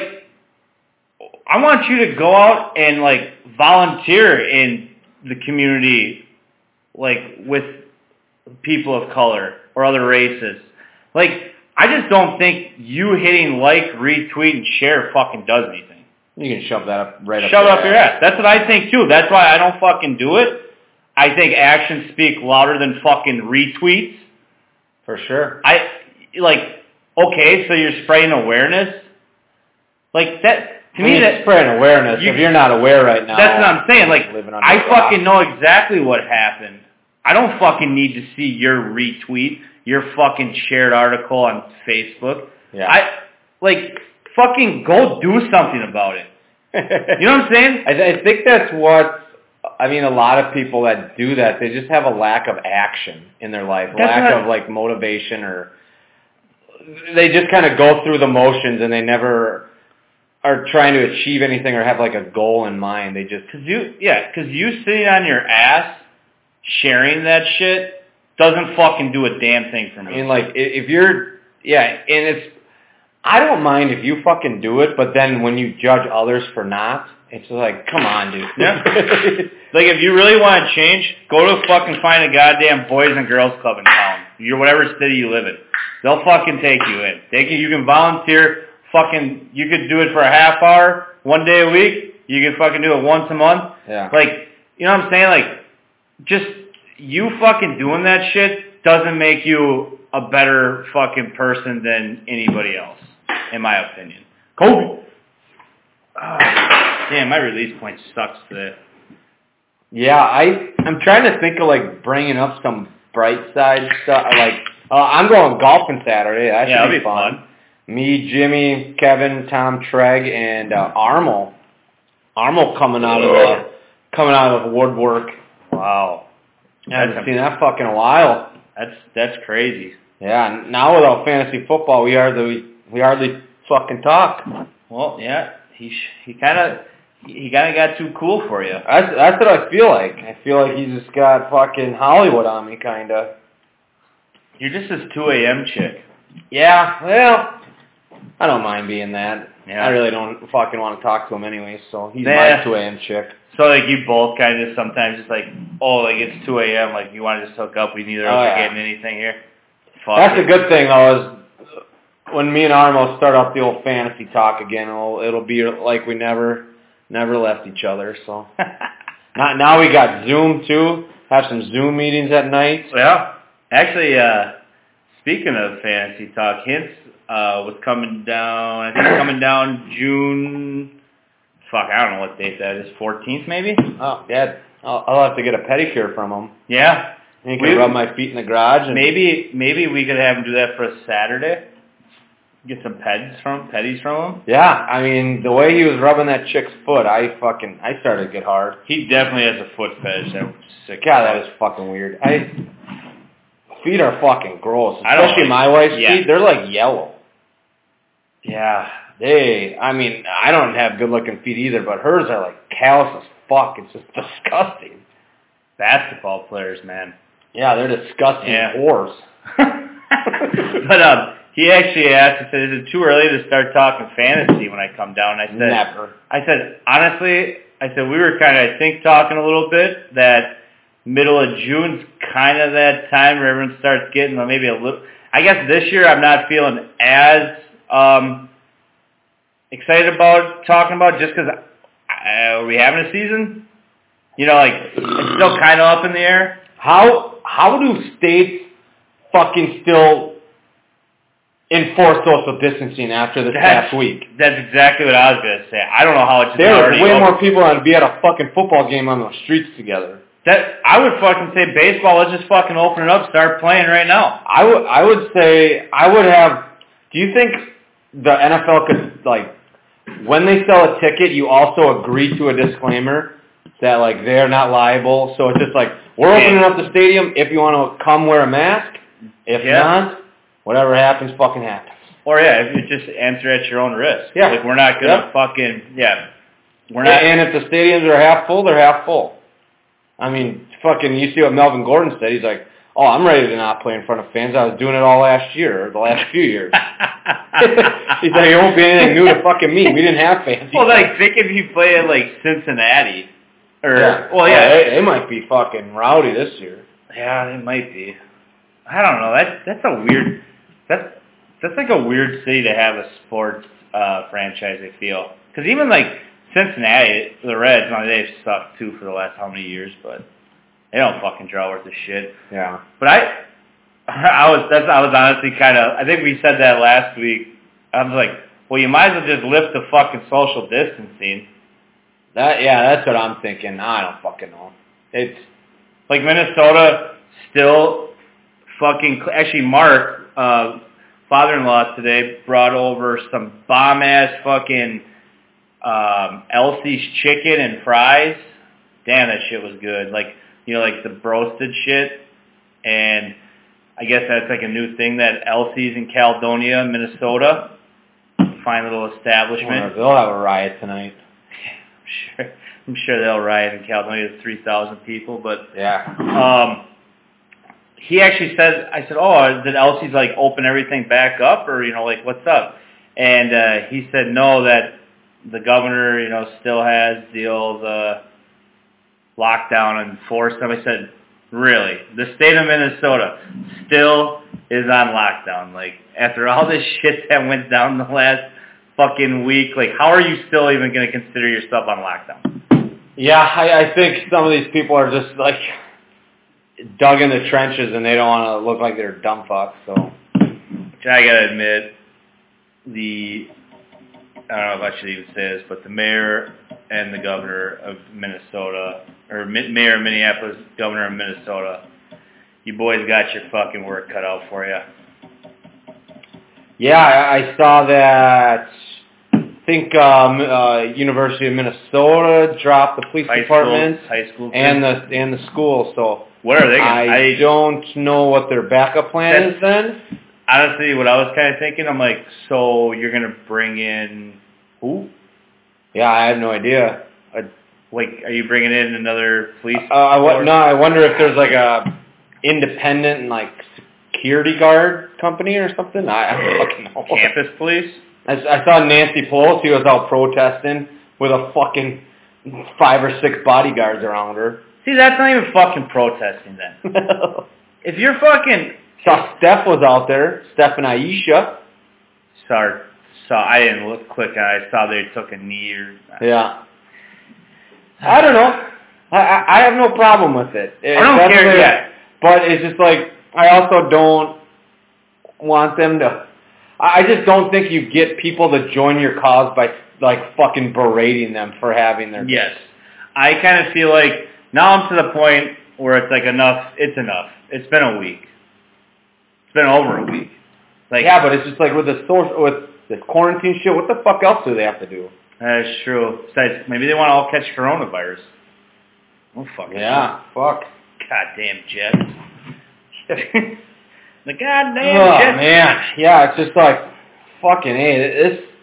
Speaker 3: I want you to go out and, like, volunteer in the community, like, with people of color or other races. Like, I just don't think you hitting like, retweet, and share fucking does anything.
Speaker 1: You can shove that up right up
Speaker 3: Shove
Speaker 1: your
Speaker 3: up your ass. That's what I think, too. That's why I don't fucking do it. I think actions speak louder than fucking retweets.
Speaker 1: For sure.
Speaker 3: I, like, okay, so you're spreading awareness? Like, that, to
Speaker 1: I
Speaker 3: me,
Speaker 1: mean,
Speaker 3: that...
Speaker 1: spreading awareness.
Speaker 3: You,
Speaker 1: if you're not aware right now...
Speaker 3: That's what I'm saying. Like, I fucking know exactly what happened. I don't fucking need to see your retweet, your fucking shared article on Facebook.
Speaker 1: Yeah.
Speaker 3: I, like, fucking go do something about it. You know what I'm saying?
Speaker 1: I, I think that's what... I mean, a lot of people that do that, they just have a lack of action in their life, a
Speaker 3: That's
Speaker 1: lack
Speaker 3: not,
Speaker 1: of, like, motivation, or they just kind of go through the motions and they never are trying to achieve anything or have, like, a goal in mind. They just...
Speaker 3: Cause you, yeah, because you sitting on your ass sharing that shit doesn't fucking do a damn thing for me.
Speaker 1: I mean, like, if you're... Yeah, and it's... I don't mind if you fucking do it, but then when you judge others for not... It's like, come on, dude.
Speaker 3: Yeah. Like, if you really want to change, go to fucking find a goddamn Boys and Girls Club in town. You're whatever city you live in. They'll fucking take you in. Take you. You can volunteer. Fucking, you could do it for a half hour, one day a week. You can fucking do it once a month.
Speaker 1: Yeah.
Speaker 3: Like, you know what I'm saying? Like, just you fucking doing that shit doesn't make you a better fucking person than anybody else, in my opinion. Kobe. Oh, damn, my release point sucks today.
Speaker 1: Yeah, I, I'm trying to think of, like, bringing up some bright side stuff. Like, uh, I'm going golfing Saturday. That should
Speaker 3: yeah,
Speaker 1: be,
Speaker 3: be
Speaker 1: fun.
Speaker 3: fun.
Speaker 1: Me, Jimmy, Kevin, Tom Treg, and uh, Armel. Armel coming out of the, coming out of the woodwork.
Speaker 3: Wow.
Speaker 1: I haven't seen that fucking a while.
Speaker 3: That's that's crazy.
Speaker 1: Yeah, now without fantasy football, we hardly we hardly fucking talk.
Speaker 3: Well, yeah, he sh- he kind of he kind of got too cool for you.
Speaker 1: That's that's what I feel like. I feel like he just got fucking Hollywood on me, kind of.
Speaker 3: You're just this two a.m. chick.
Speaker 1: Yeah, well, I don't mind being that.
Speaker 3: Yeah.
Speaker 1: I really don't fucking want to talk to him anyway, so he's
Speaker 3: Nah.
Speaker 1: my two a.m. chick.
Speaker 3: So, like, you both kind of sometimes just like, oh, like, it's two a.m., like, you want to just hook up, we neither of
Speaker 1: Oh,
Speaker 3: us
Speaker 1: yeah.
Speaker 3: are getting anything here. Fuck
Speaker 1: That's
Speaker 3: it.
Speaker 1: a good thing, though, is when me and Armo start up the old fantasy talk again, it'll, it'll be like we never never left each other, so. now, now we got Zoom, too. Have some Zoom meetings at night.
Speaker 3: Yeah. Actually, uh, speaking of fantasy talk, Hints uh, was coming down, I think it's coming down June, fuck, I don't know what date that is, fourteenth maybe?
Speaker 1: Oh, yeah. I'll, I'll have to get a pedicure from him.
Speaker 3: Yeah.
Speaker 1: He can
Speaker 3: We-
Speaker 1: rub my feet in the garage. And
Speaker 3: Maybe maybe we could have him do that for a Saturday. Get some peds from petties from him.
Speaker 1: Yeah, I mean, the way he was rubbing that chick's foot, I fucking, I started to get hard.
Speaker 3: He definitely has a foot fetish. That was sick.
Speaker 1: God, that is fucking weird. I feet are fucking gross,
Speaker 3: I don't
Speaker 1: especially
Speaker 3: like-
Speaker 1: my wife's
Speaker 3: yeah.
Speaker 1: feet. They're like yellow.
Speaker 3: Yeah,
Speaker 1: they, I mean, I don't have good-looking feet either, but hers are, like, callous as fuck. It's just disgusting.
Speaker 3: Basketball players, man.
Speaker 1: Yeah, they're disgusting
Speaker 3: Yeah.
Speaker 1: whores.
Speaker 3: But um, he actually asked, he said, is it too early to start talking fantasy when I come down? I said,
Speaker 1: Never.
Speaker 3: I said, honestly, I said, we were kind of, I think, talking a little bit that middle of June's kind of that time where everyone starts getting maybe a little, I guess this year I'm not feeling as um, excited about talking about just because uh, are we having a season? You know, like, it's still kind of up in the air.
Speaker 1: How how do states fucking still enforce social distancing after this
Speaker 3: That's-
Speaker 1: past week?
Speaker 3: That's exactly what I was going to say. I don't know how it's
Speaker 1: There
Speaker 3: already
Speaker 1: was way
Speaker 3: open.
Speaker 1: more people than be at a fucking football game on the streets together.
Speaker 3: That I would fucking say baseball. Let's just fucking open it up, start playing right now.
Speaker 1: I would I would say I would have. Do you think the N F L could, like, when they sell a ticket, you also agree to a disclaimer that, like, they're not liable? So it's just like, we're opening up the stadium. If you want to come, wear a mask. If
Speaker 3: Yeah.
Speaker 1: not, whatever happens, fucking happens.
Speaker 3: Or yeah, if you just answer at your own risk.
Speaker 1: Yeah.
Speaker 3: Like we're not gonna
Speaker 1: Yep.
Speaker 3: fucking yeah. We're not.
Speaker 1: And if the stadiums are half full, they're half full. I mean, fucking, you see what Melvin Gordon said. He's like, oh, I'm ready to not play in front of fans. I was doing it all last year, or the last few years. He's like, it won't be anything new to fucking me. We didn't have fans.
Speaker 3: Well, like think if you play at like Cincinnati, or
Speaker 1: Yeah.
Speaker 3: well, yeah,
Speaker 1: Oh, they, they might be fucking rowdy this year.
Speaker 3: yeah, they might be. I don't know. That that's a weird. That's that's like a weird city to have a sports uh, franchise. I feel because even like Cincinnati, the Reds, I mean, they've sucked too for the last how many years, but they don't fucking draw worth a shit.
Speaker 1: Yeah.
Speaker 3: But I, I was that's I was honestly kind of. I think we said that last week. I was like, well, you might as well just lift the fucking social distancing.
Speaker 1: That yeah, that's what I'm thinking. I don't fucking know. It's
Speaker 3: Like Minnesota still fucking. Actually, Mark, uh, father-in-law today brought over some bomb ass fucking um, Elsie's chicken and fries. Damn, that shit was good. Like you know, like the broasted shit. And I guess that's like a new thing that Elsie's in Caledonia, Minnesota. Fine little
Speaker 1: I wonder
Speaker 3: establishment.
Speaker 1: if they'll have a riot tonight.
Speaker 3: I'm sure, I'm sure they'll riot in Caledonia. There's three thousand people, but
Speaker 1: Yeah.
Speaker 3: um, he actually said, I said, oh, did Elsie's like open everything back up, or you know, like what's up? And uh, he said no, that the governor, you know, still has the old uh, lockdown and forced them. I said, really, the state of Minnesota still is on lockdown. Like after all this shit that went down the last fucking week, like how are you still even going to consider yourself on lockdown?
Speaker 1: Yeah, I, I think some of these people are just like dug in the trenches and they don't want to look like they're dumb fucks. So
Speaker 3: Which I gotta admit, the I don't know if I should even say this, but the mayor and the governor of Minnesota, or mi- mayor of Minneapolis, governor of Minnesota, you boys got your fucking work cut out for you.
Speaker 1: yeah, I, I saw that. I think um, uh, University of Minnesota dropped the police
Speaker 3: High
Speaker 1: department
Speaker 3: school, high school,
Speaker 1: and the and the school. So
Speaker 3: what are they gonna?
Speaker 1: I,
Speaker 3: I
Speaker 1: don't know what their backup plan is then.
Speaker 3: honestly, what I was kind of thinking, I'm like, so you're gonna bring in who?
Speaker 1: Yeah, I have no idea. I,
Speaker 3: Like, are you bringing in another police?
Speaker 1: uh, I, wa-
Speaker 3: force?
Speaker 1: no, I wonder if there's like a independent like security guard company or something. I, I don't fucking know.
Speaker 3: Campus police?
Speaker 1: I, I saw Nancy Pelosi was out protesting with a fucking five or six bodyguards around her.
Speaker 3: See, that's not even fucking protesting then. If you're fucking
Speaker 1: Saw Steph was out there. Steph and Aisha.
Speaker 3: Sorry, saw I didn't look quick. I saw they took a knee or.
Speaker 1: Yeah. I don't know. I, I, I have no problem with it.
Speaker 3: I don't
Speaker 1: That's
Speaker 3: care
Speaker 1: what-
Speaker 3: yet.
Speaker 1: But it's just like, I also don't want them to... I I just don't think you get people to join your cause by, like, fucking berating them for having their...
Speaker 3: Yes, I kind of feel like now I'm to the point where it's like enough. It's enough. It's been a week. It's been over a week. Like
Speaker 1: Yeah, but it's just like with the social, with the quarantine shit, what the fuck else do they have to do?
Speaker 3: that's true. Besides, maybe they want to all catch coronavirus. Oh fuck.
Speaker 1: Yeah, fuck.
Speaker 3: Goddamn Jets. the goddamn
Speaker 1: Oh,
Speaker 3: Jets.
Speaker 1: man. Yeah, it's just like, fucking, hey, this,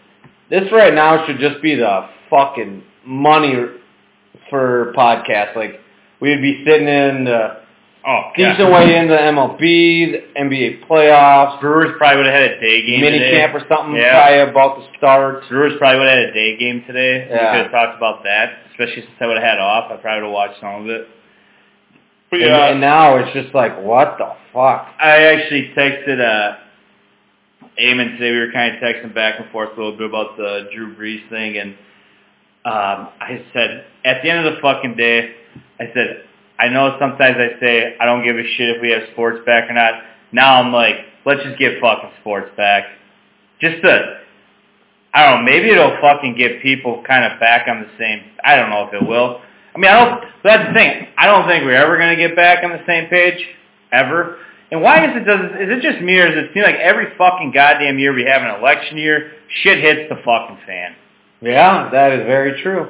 Speaker 1: this right now should just be the fucking money for podcasts. Like, we'd be sitting in the
Speaker 3: oh,
Speaker 1: decent
Speaker 3: God.
Speaker 1: way into the M L B, the N B A playoffs.
Speaker 3: Brewers probably would have had a day game
Speaker 1: Mini
Speaker 3: today.
Speaker 1: camp or something
Speaker 3: Yeah.
Speaker 1: probably about to start.
Speaker 3: Brewers probably would have had a day game today.
Speaker 1: Yeah.
Speaker 3: We could have talked about that, especially since I would have had off. I probably would have watched some of it. But,
Speaker 1: And,
Speaker 3: yeah,
Speaker 1: and now it's just like, what the fuck?
Speaker 3: I actually texted uh, Eamon today. We were kind of texting back and forth a little bit about the Drew Brees thing, and um, I said, at the end of the fucking day, I said, I know sometimes I say I don't give a shit if we have sports back or not. Now I'm like, let's just get fucking sports back. Just to, I don't know, maybe it'll fucking get people kind of back on the same, I don't know if it will. I mean, I don't, that's the thing. I don't think we're ever going to get back on the same page, ever. And why is it, does, is it just me, or does it seem like every fucking goddamn year we have an election year, shit hits the fucking fan?
Speaker 1: Yeah, that is very true.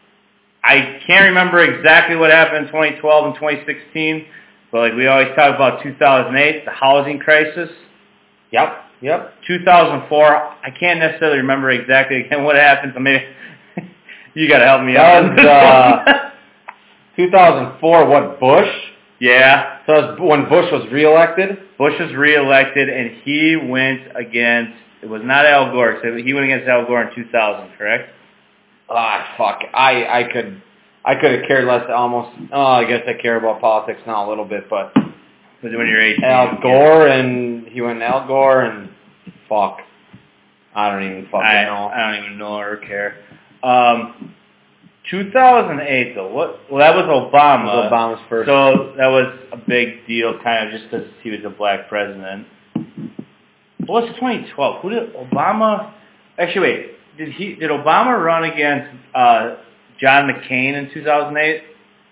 Speaker 3: I can't remember exactly what happened in twenty twelve and twenty sixteen, but like we always talk about two thousand eight, the housing crisis.
Speaker 1: Yep, yep.
Speaker 3: two thousand four, I can't necessarily remember exactly again what happened, so maybe you got to help me out.
Speaker 1: That was uh, two thousand four, what, Bush?
Speaker 3: Yeah.
Speaker 1: So it was when Bush was reelected?
Speaker 3: Bush was reelected, and he went against, it was not Al Gore, so he went against Al Gore in two thousand, correct?
Speaker 1: Ah, fuck. I, I could I could have cared less almost. Oh, I guess I care about politics now a little bit, but
Speaker 3: Was it when you're eighteen?
Speaker 1: Al Gore, and he went Al Gore, and fuck. I don't even fucking
Speaker 3: I,
Speaker 1: know.
Speaker 3: I don't even know or care. Um, two thousand eight, though. What? Well, that was Obama.
Speaker 1: It was Obama's first.
Speaker 3: So that was a big deal, kind of just because he was a black president. What was twenty twelve? Who did Obama? Actually, wait. Did he? Did Obama run against uh, John McCain in two thousand eight?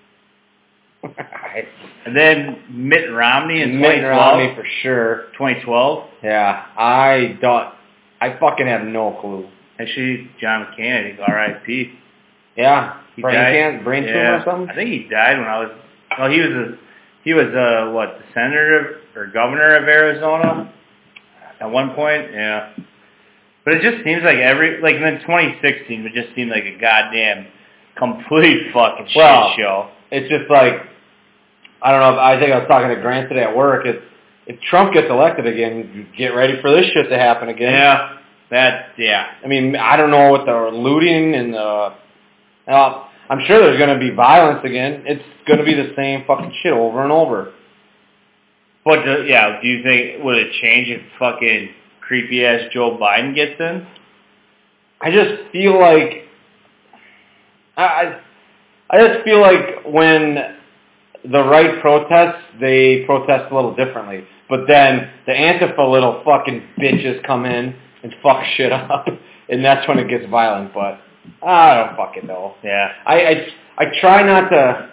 Speaker 3: And then Mitt Romney in
Speaker 1: Mitt
Speaker 3: twenty twelve.
Speaker 1: Romney for sure.
Speaker 3: twenty twelve.
Speaker 1: Yeah, I don't. I fucking have no clue.
Speaker 3: Actually, John McCain, I think R I P
Speaker 1: Yeah,
Speaker 3: He
Speaker 1: brain
Speaker 3: died.
Speaker 1: can, brain tumor
Speaker 3: Yeah.
Speaker 1: or something.
Speaker 3: I think he died when I was. Well, he was a, he was uh what, the senator or governor of Arizona at one point. Yeah, but it just seems like every like in then twenty sixteen, it just seemed like a goddamn complete fucking shit
Speaker 1: Well,
Speaker 3: show.
Speaker 1: It's just like, I don't know. I think I was talking to Grant today at work. It's, if Trump gets elected again, get ready for this shit to happen again.
Speaker 3: Yeah, that yeah.
Speaker 1: I mean, I don't know what the looting and the. Uh, I'm sure there's going to be violence again. It's going to be the same fucking shit over and over.
Speaker 3: But do, yeah, do you think would it change if fucking creepy ass Joe Biden gets in?
Speaker 1: I just feel like I, I, I just feel like when the right protests, they protest a little differently. But then the Antifa little fucking bitches come in and fuck shit up, and that's when it gets violent. But I don't fucking know.
Speaker 3: Yeah.
Speaker 1: I I, I try not to.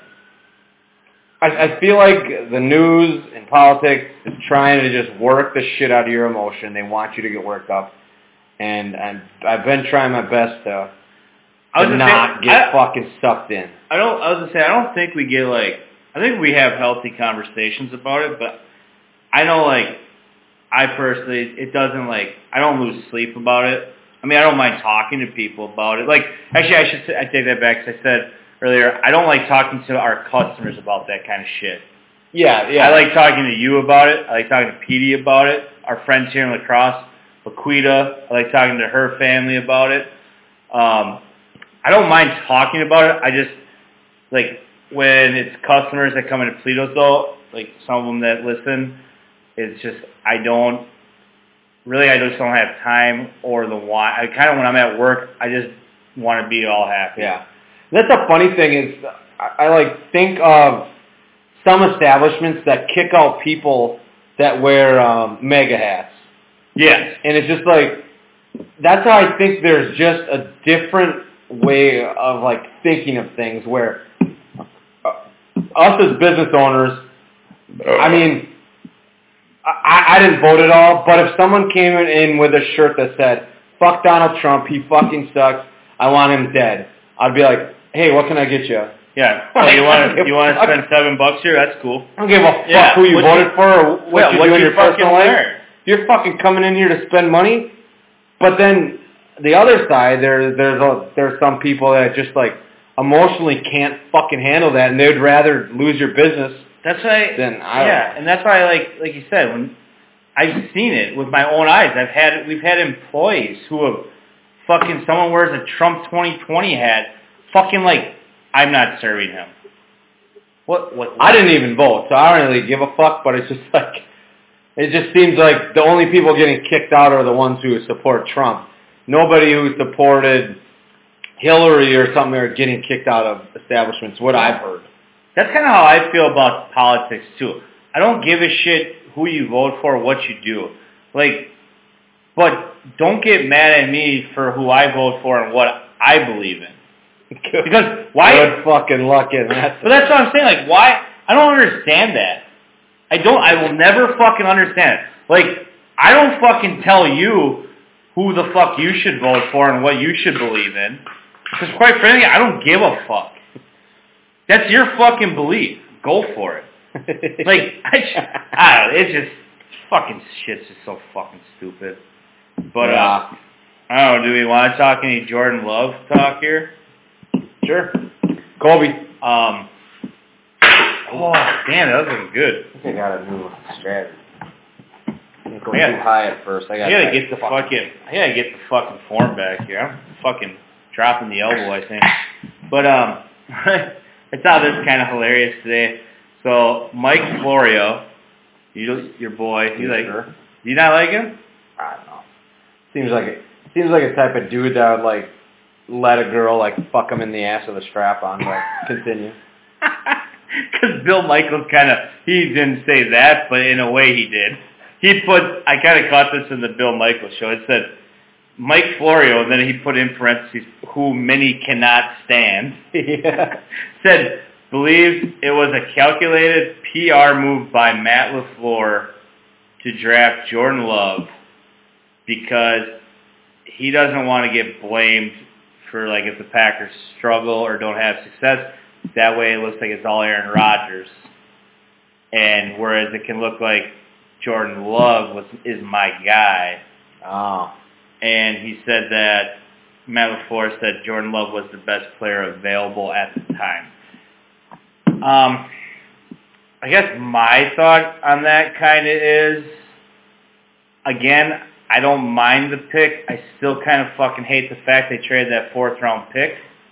Speaker 1: I, I feel like the news and politics is trying to just work the shit out of your emotion. They want you to get worked up, and and I've been trying my best to,
Speaker 3: I was
Speaker 1: to
Speaker 3: gonna
Speaker 1: not
Speaker 3: say,
Speaker 1: get
Speaker 3: I-
Speaker 1: fucking sucked in.
Speaker 3: I don't. I was gonna say I don't think we get like. I think we have healthy conversations about it, but I know like I personally, it doesn't like I don't lose sleep about it. I mean, I don't mind talking to people about it. Like actually, I should say, I take that back because I said earlier I don't like talking to our customers about that kind of shit.
Speaker 1: Yeah, yeah.
Speaker 3: I like talking to you about it. I like talking to Petey about it. Our friends here in La Crosse, Laquita. I like talking to her family about it. Um, I don't mind talking about it. I just like when it's customers that come into Pleitos though, like some of them that listen, it's just I don't really. I just don't have time or the want. I kind of when I'm at work, I just want to be all happy.
Speaker 1: Yeah. That's the funny thing is I, I like think of some establishments that kick out people that wear um, mega hats.
Speaker 3: Yes.
Speaker 1: And it's just like, that's how I think there's just a different way of like thinking of things where uh, us as business owners, I mean, I, I didn't vote at all, but if someone came in with a shirt that said, fuck Donald Trump, he fucking sucks, I want him dead, I'd be like, hey, what can I get you?
Speaker 3: Yeah. Oh, you want to you want to spend seven bucks here? That's cool.
Speaker 1: I don't give a fuck
Speaker 3: Yeah,
Speaker 1: who you
Speaker 3: what
Speaker 1: voted
Speaker 3: you-
Speaker 1: for or what
Speaker 3: Yeah,
Speaker 1: you
Speaker 3: what
Speaker 1: do in
Speaker 3: you
Speaker 1: your personal
Speaker 3: fucking
Speaker 1: life.
Speaker 3: wear.
Speaker 1: You're fucking coming in here to spend money, but then the other side, there, there's a, there's some people that just like emotionally can't fucking handle that, and they'd rather lose your business.
Speaker 3: That's why.
Speaker 1: Than I.
Speaker 3: Yeah, and that's why, like like you said, when I've seen it with my own eyes. I've had we've had employees who have fucking someone wears a Trump twenty twenty hat, fucking like I'm not serving him. What, what? What?
Speaker 1: I didn't even vote, so I don't really give a fuck. But it's just like it just seems like the only people getting kicked out are the ones who support Trump. Nobody who supported Hillary or something are getting kicked out of establishments. What I've heard.
Speaker 3: That's kind of how I feel about politics too. I don't give a shit who you vote for, what you do. Like, but don't get mad at me for who I vote for and what I believe in. Because why?
Speaker 1: Good fucking luck in that.
Speaker 3: But that's what I'm saying. Like, why? I don't understand that. I don't. I will never fucking understand it. Like, I don't fucking tell you who the fuck you should vote for and what you should believe in. Because quite frankly, I don't give a fuck. That's your fucking belief. Go for it. Like, I, just, I don't know. It's just fucking shit's just so fucking stupid. But
Speaker 1: yeah.
Speaker 3: uh, I don't know. Do we want to talk any Jordan Love talk here?
Speaker 1: Sure. Kobe.
Speaker 3: Um. Oh, damn, that was looking good.
Speaker 1: I think I got a new strategy. I go
Speaker 3: Yeah.
Speaker 1: too high at first. I,
Speaker 3: I gotta get the fucking. I gotta get the fucking form back here. I'm fucking dropping the elbow, I think. But um, I thought this was kind of hilarious today. So Mike Florio, you, your boy, you like?
Speaker 1: Sure.
Speaker 3: Do you not like him?
Speaker 1: I don't know. Seems like it. Seems like a type of dude that would like let a girl like fuck him in the ass with a strap on. But continue.
Speaker 3: Because Bill Michaels kind of, he didn't say that, but in a way he did. He put, I kind of caught this in the Bill Michaels show. It said, Mike Florio, and then he put in parentheses, who many cannot stand,
Speaker 1: Yeah.
Speaker 3: said, believed it was a calculated P R move by Matt LaFleur to draft Jordan Love because he doesn't want to get blamed for, like, if the Packers struggle or don't have success. That way it looks like it's all Aaron Rodgers. And whereas it can look like Jordan Love was is my guy.
Speaker 1: Oh.
Speaker 3: And he said that Matt LaFleur said Jordan Love was the best player available at the time. Um, I guess my thought on that kind of is, again, I don't mind the pick. I still kind of fucking hate the fact they traded that fourth round pick.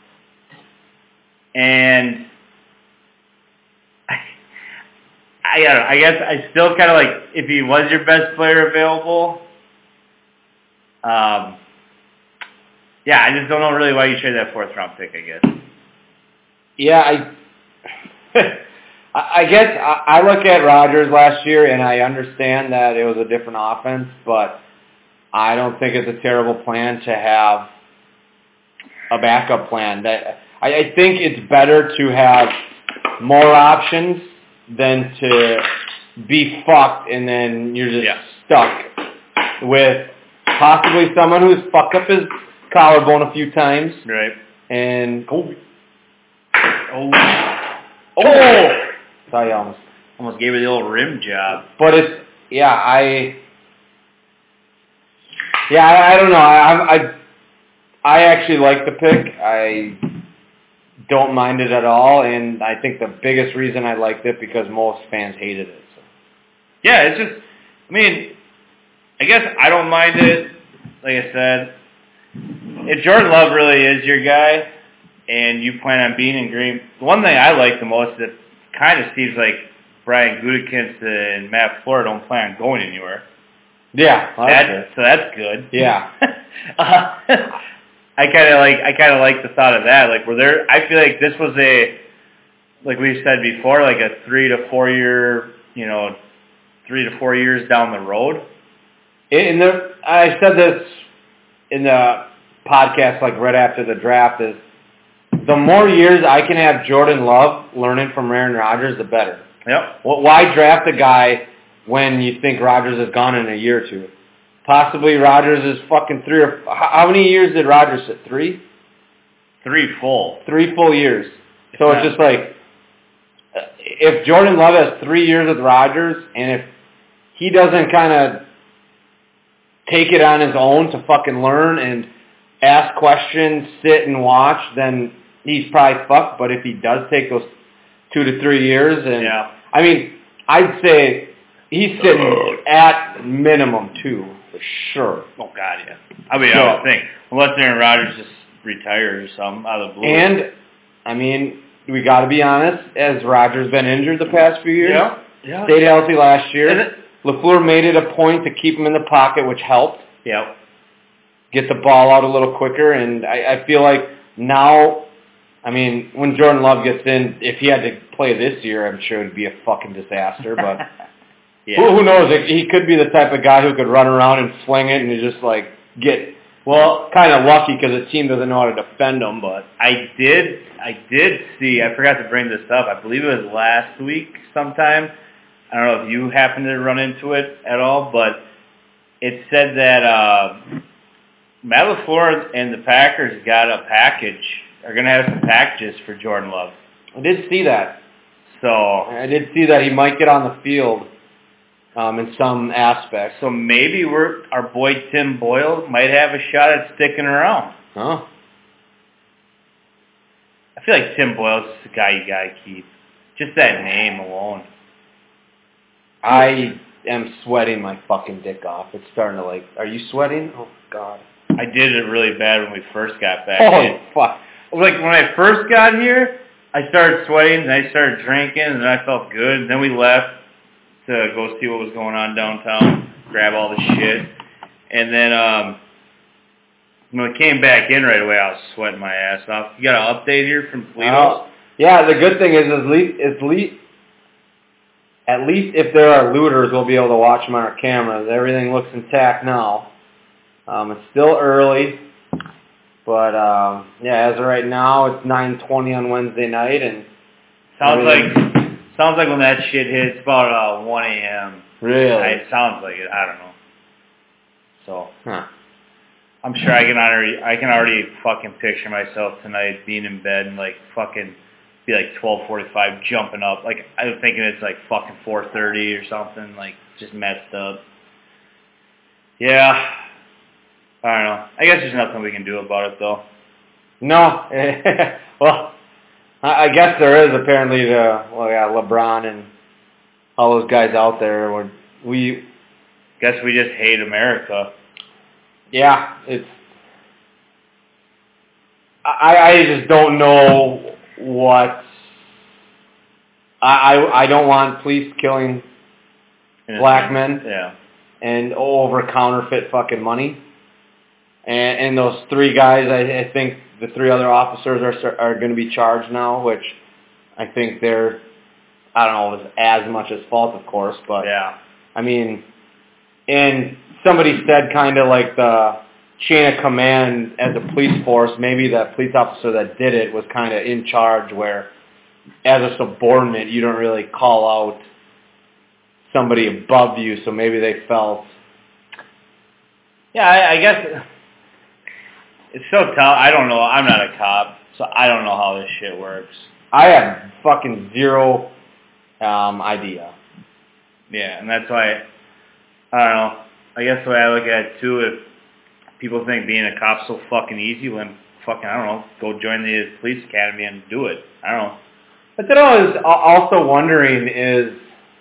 Speaker 3: And I, I, don't know, I guess I still kind of like, if he was your best player available, um, yeah, I just don't know really why you traded that fourth round pick, I guess.
Speaker 1: Yeah, I, I guess I, I look at Rodgers last year and I understand that it was a different offense, but I don't think it's a terrible plan to have a backup plan. That I, I think it's better to have more options than to be fucked and then you're just
Speaker 3: yeah.
Speaker 1: stuck with possibly someone who's fucked up his collarbone a few times.
Speaker 3: Right.
Speaker 1: And
Speaker 3: Kobe. Oh.
Speaker 1: Oh! Sorry, I almost
Speaker 3: Almost gave her the old rim job.
Speaker 1: But it's yeah, I yeah, I, I don't know. I, I I actually like the pick. I don't mind it at all, and I think the biggest reason I liked it because most fans hated it. So.
Speaker 3: Yeah, it's just. I mean, I guess I don't mind it. Like I said, if Jordan Love really is your guy, and you plan on being in Green, the one thing I like the most is it kind of seems like Brian Gutekunst and Matt LaFleur don't plan on going anywhere.
Speaker 1: Yeah, well, that's
Speaker 3: that, so that's good.
Speaker 1: Yeah,
Speaker 3: uh, I kind of like I kind of like the thought of that. Like, were there? I feel like this was a, like we said before, like a three to four year, you know, three to four years down the road.
Speaker 1: In the I said this in the podcast, like right after the draft, is the more years I can have Jordan Love learning from Aaron Rodgers, the better.
Speaker 3: Yep.
Speaker 1: Why draft a guy when you think Rodgers is gone in a year or two? Possibly Rodgers is fucking three or... How many years did Rodgers sit? Three?
Speaker 3: Three full.
Speaker 1: Three full years.
Speaker 3: If
Speaker 1: so
Speaker 3: not.
Speaker 1: it's just like, if Jordan Love has three years with Rodgers, and if he doesn't kind of take it on his own to fucking learn and ask questions, sit and watch, then he's probably fucked. But if he does take those two to three years, and
Speaker 3: yeah.
Speaker 1: I mean, I'd say he's sitting at minimum two for sure.
Speaker 3: Oh God, yeah. I mean, so, I would think unless Aaron Rodgers just retires or something out of the blue.
Speaker 1: And I mean, we got to be honest. As Rodgers been injured the past few years,
Speaker 3: yeah, yeah.
Speaker 1: stayed healthy last year. LaFleur made it a point to keep him in the pocket, which helped.
Speaker 3: Yep.
Speaker 1: Get the ball out a little quicker, and I, I feel like now, I mean, when Jordan Love gets in, if he had to play this year, I'm sure it would be a fucking disaster, but
Speaker 3: yeah.
Speaker 1: who, who knows? He could be the type of guy who could run around and fling it and just, like, get, well, kind of lucky because the team doesn't know how to defend him, but.
Speaker 3: I did, I did see, I forgot to bring this up, I believe it was last week sometime. I don't know if you happened to run into it at all, but it said that uh, Matt LaFleur and the Packers got a package, are going to have some packages for Jordan Love.
Speaker 1: I did see that.
Speaker 3: So
Speaker 1: I did see that he might get on the field um, in some aspects.
Speaker 3: So maybe we're our boy Tim Boyle might have a shot at sticking around.
Speaker 1: Oh.
Speaker 3: I feel like Tim Boyle's the guy you got to keep. Just that name alone.
Speaker 1: I am sweating my fucking dick off. It's starting to like, are you sweating? Oh, God.
Speaker 3: I did it really bad when we first got back.
Speaker 1: Oh,
Speaker 3: in.
Speaker 1: fuck.
Speaker 3: Like, when I first got here, I started sweating, and I started drinking, and then I felt good. And then we left to go see what was going on downtown, grab all the shit. And then um, when I came back in right away, I was sweating my ass off. You got an update here from Toledo?
Speaker 1: Uh, yeah, the good thing is, at least, at least, at least if there are looters, we'll be able to watch them on our cameras. Everything looks intact now. Um, it's still early, but um, yeah, as of right now, it's nine twenty on Wednesday night, and
Speaker 3: sounds like sounds like when that shit hits about uh, one a.m.
Speaker 1: Really?
Speaker 3: I, it sounds like it. I don't know. So
Speaker 1: huh.
Speaker 3: I'm sure I can already I can already fucking picture myself tonight being in bed and like fucking be like twelve forty-five jumping up. Like I'm thinking it's like fucking four thirty or something. Like just messed up. Yeah. I don't know. I guess there's nothing we can do about it, though.
Speaker 1: No. Well, I guess there is apparently the, well, yeah, LeBron and all those guys out there. Where we
Speaker 3: guess we just hate America.
Speaker 1: Yeah, it's. I I just don't know what. I I, I don't want police killing
Speaker 3: Innocent.
Speaker 1: black men.
Speaker 3: Yeah.
Speaker 1: And over counterfeit fucking money. And, and those three guys, I, I think the three other officers are are going to be charged now, which I think they're, I don't know, as much as fault, of course, but
Speaker 3: yeah.
Speaker 1: I mean, and somebody said kind of like the chain of command as a police force, maybe that police officer that did it was kind of in charge, where as a subordinate you don't really call out somebody above you, so maybe they felt.
Speaker 3: Yeah, I, I guess it's so tough. I don't know. I'm not a cop, so I don't know how this shit works.
Speaker 1: I have fucking zero um, idea.
Speaker 3: Yeah, and that's why, I don't know. I guess the way I look at it, too, if people think being a cop's so fucking easy, well, then fucking, I don't know, go join the police academy and do it. I don't know.
Speaker 1: But then I was also wondering is,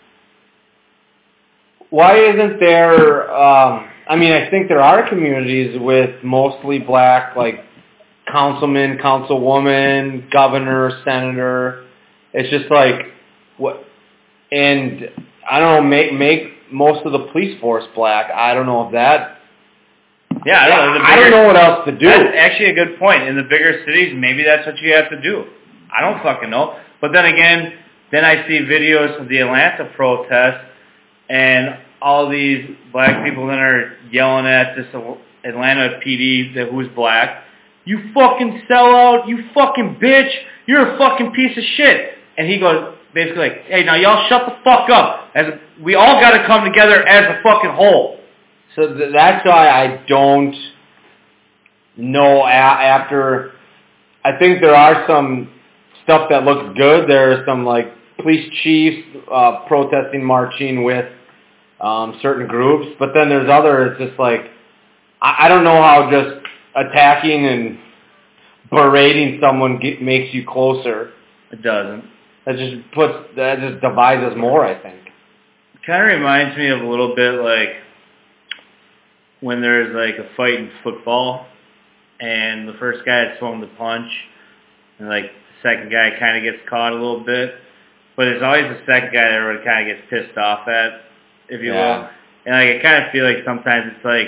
Speaker 1: why isn't there, um, I mean, I think there are communities with mostly black, like, councilman, councilwoman, governor, senator. It's just like, what, and I don't know, make make most of the police force black. I don't know if that.
Speaker 3: Yeah, I don't know.
Speaker 1: I don't know what else to do.
Speaker 3: That's actually a good point. In the bigger cities, maybe that's what you have to do. I don't fucking know. But then again, then I see videos of the Atlanta protest, and all these black people then are yelling at this Atlanta P D that who's black. You fucking sellout, you fucking bitch, you're a fucking piece of shit. And he goes, basically like, hey, now y'all shut the fuck up. As a, we all got to come together as a fucking whole.
Speaker 1: So th- that's why I don't know a- after, I think there are some stuff that looks good. There are some like police chiefs uh, protesting, marching with um, certain groups. But then there's other, it's just like, I, I don't know how just attacking and berating someone get, makes you closer.
Speaker 3: It doesn't.
Speaker 1: That just puts that just divides us more, I think.
Speaker 3: It kind of reminds me of a little bit like when there's like a fight in football, and the first guy had thrown the punch, and like the second guy kind of gets caught a little bit, but there's always the second guy that everyone kind of gets pissed off at, if you
Speaker 1: Yeah.
Speaker 3: will. And like I kind of feel like sometimes it's like,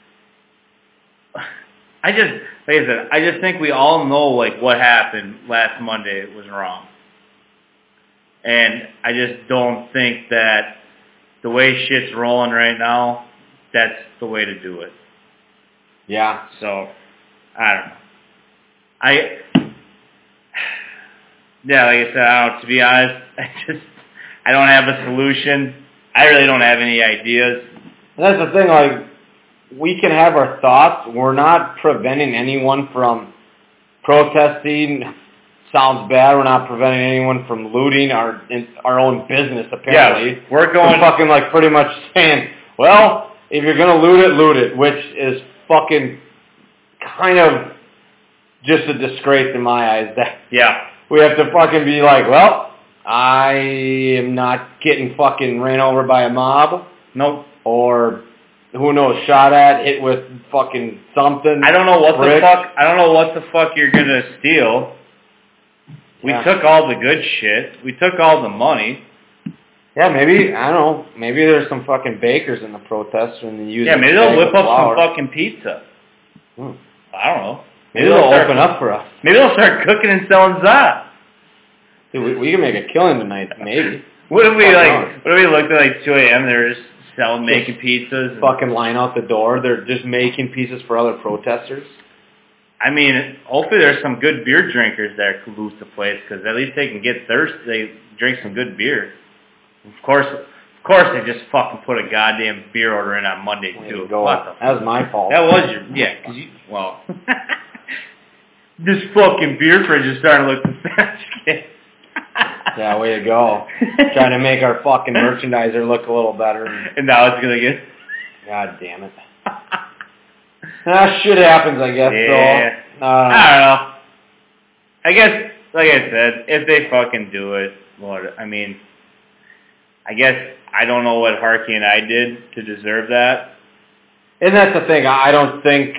Speaker 3: I just like I said, I just think we all know like what happened last Monday was wrong, and I just don't think that the way shit's rolling right now, that's the way to do it.
Speaker 1: Yeah.
Speaker 3: So, I don't know. I, yeah, like I said, I don't know, to be honest, I just, I don't have a solution. I really don't have any ideas.
Speaker 1: And that's the thing, like, we can have our thoughts. We're not preventing anyone from protesting. Sounds bad. We're not preventing anyone from looting our in, our own business, apparently.
Speaker 3: Yeah, we're going...
Speaker 1: We're fucking, like, pretty much saying, well, if you're going to loot it, loot it, which is fucking kind of just a disgrace in my eyes. That
Speaker 3: Yeah.
Speaker 1: we have to fucking be like, well, I am not getting fucking ran over by a mob.
Speaker 3: Nope.
Speaker 1: Or, who knows, shot at, hit with fucking something.
Speaker 3: I don't know what
Speaker 1: brick.
Speaker 3: the fuck, I don't know what the fuck you're gonna steal. We
Speaker 1: Yeah.
Speaker 3: took all the good shit. We took all the money.
Speaker 1: Yeah, maybe, I don't know, maybe there's some fucking bakers in the protest and use
Speaker 3: Yeah, maybe they'll
Speaker 1: bag
Speaker 3: whip
Speaker 1: of
Speaker 3: up
Speaker 1: flour.
Speaker 3: some fucking pizza.
Speaker 1: Hmm.
Speaker 3: I don't know.
Speaker 1: Maybe they'll open up for us.
Speaker 3: Maybe they'll start cooking and selling za.
Speaker 1: Dude, we, we can make a killing tonight, maybe.
Speaker 3: What if we
Speaker 1: Fuck
Speaker 3: like?
Speaker 1: knows?
Speaker 3: What if we looked at like two a.m. They're just selling, making pizzas? And,
Speaker 1: Fucking line out the door. They're just making pieces for other protesters.
Speaker 3: I mean, hopefully there's some good beer drinkers that could loot the place because at least they can get thirsty. They drink some good beer. Of course, of course, they just fucking put a goddamn beer order in on Monday
Speaker 1: There
Speaker 3: too.
Speaker 1: you go.
Speaker 3: What the
Speaker 1: That was my fault.
Speaker 3: That was your yeah. Cause you well, this fucking beer fridge is starting to look pathetic.
Speaker 1: Yeah, way to go. Trying to make our fucking merchandiser look a little better.
Speaker 3: And now it's gonna get.
Speaker 1: God damn it. Ah, shit happens, I guess.
Speaker 3: Yeah.
Speaker 1: So, uh,
Speaker 3: I don't know. I guess, like I said, if they fucking do it, Lord, I mean, I guess I don't know what Harkey and I did to deserve that.
Speaker 1: And that's the thing. I don't think.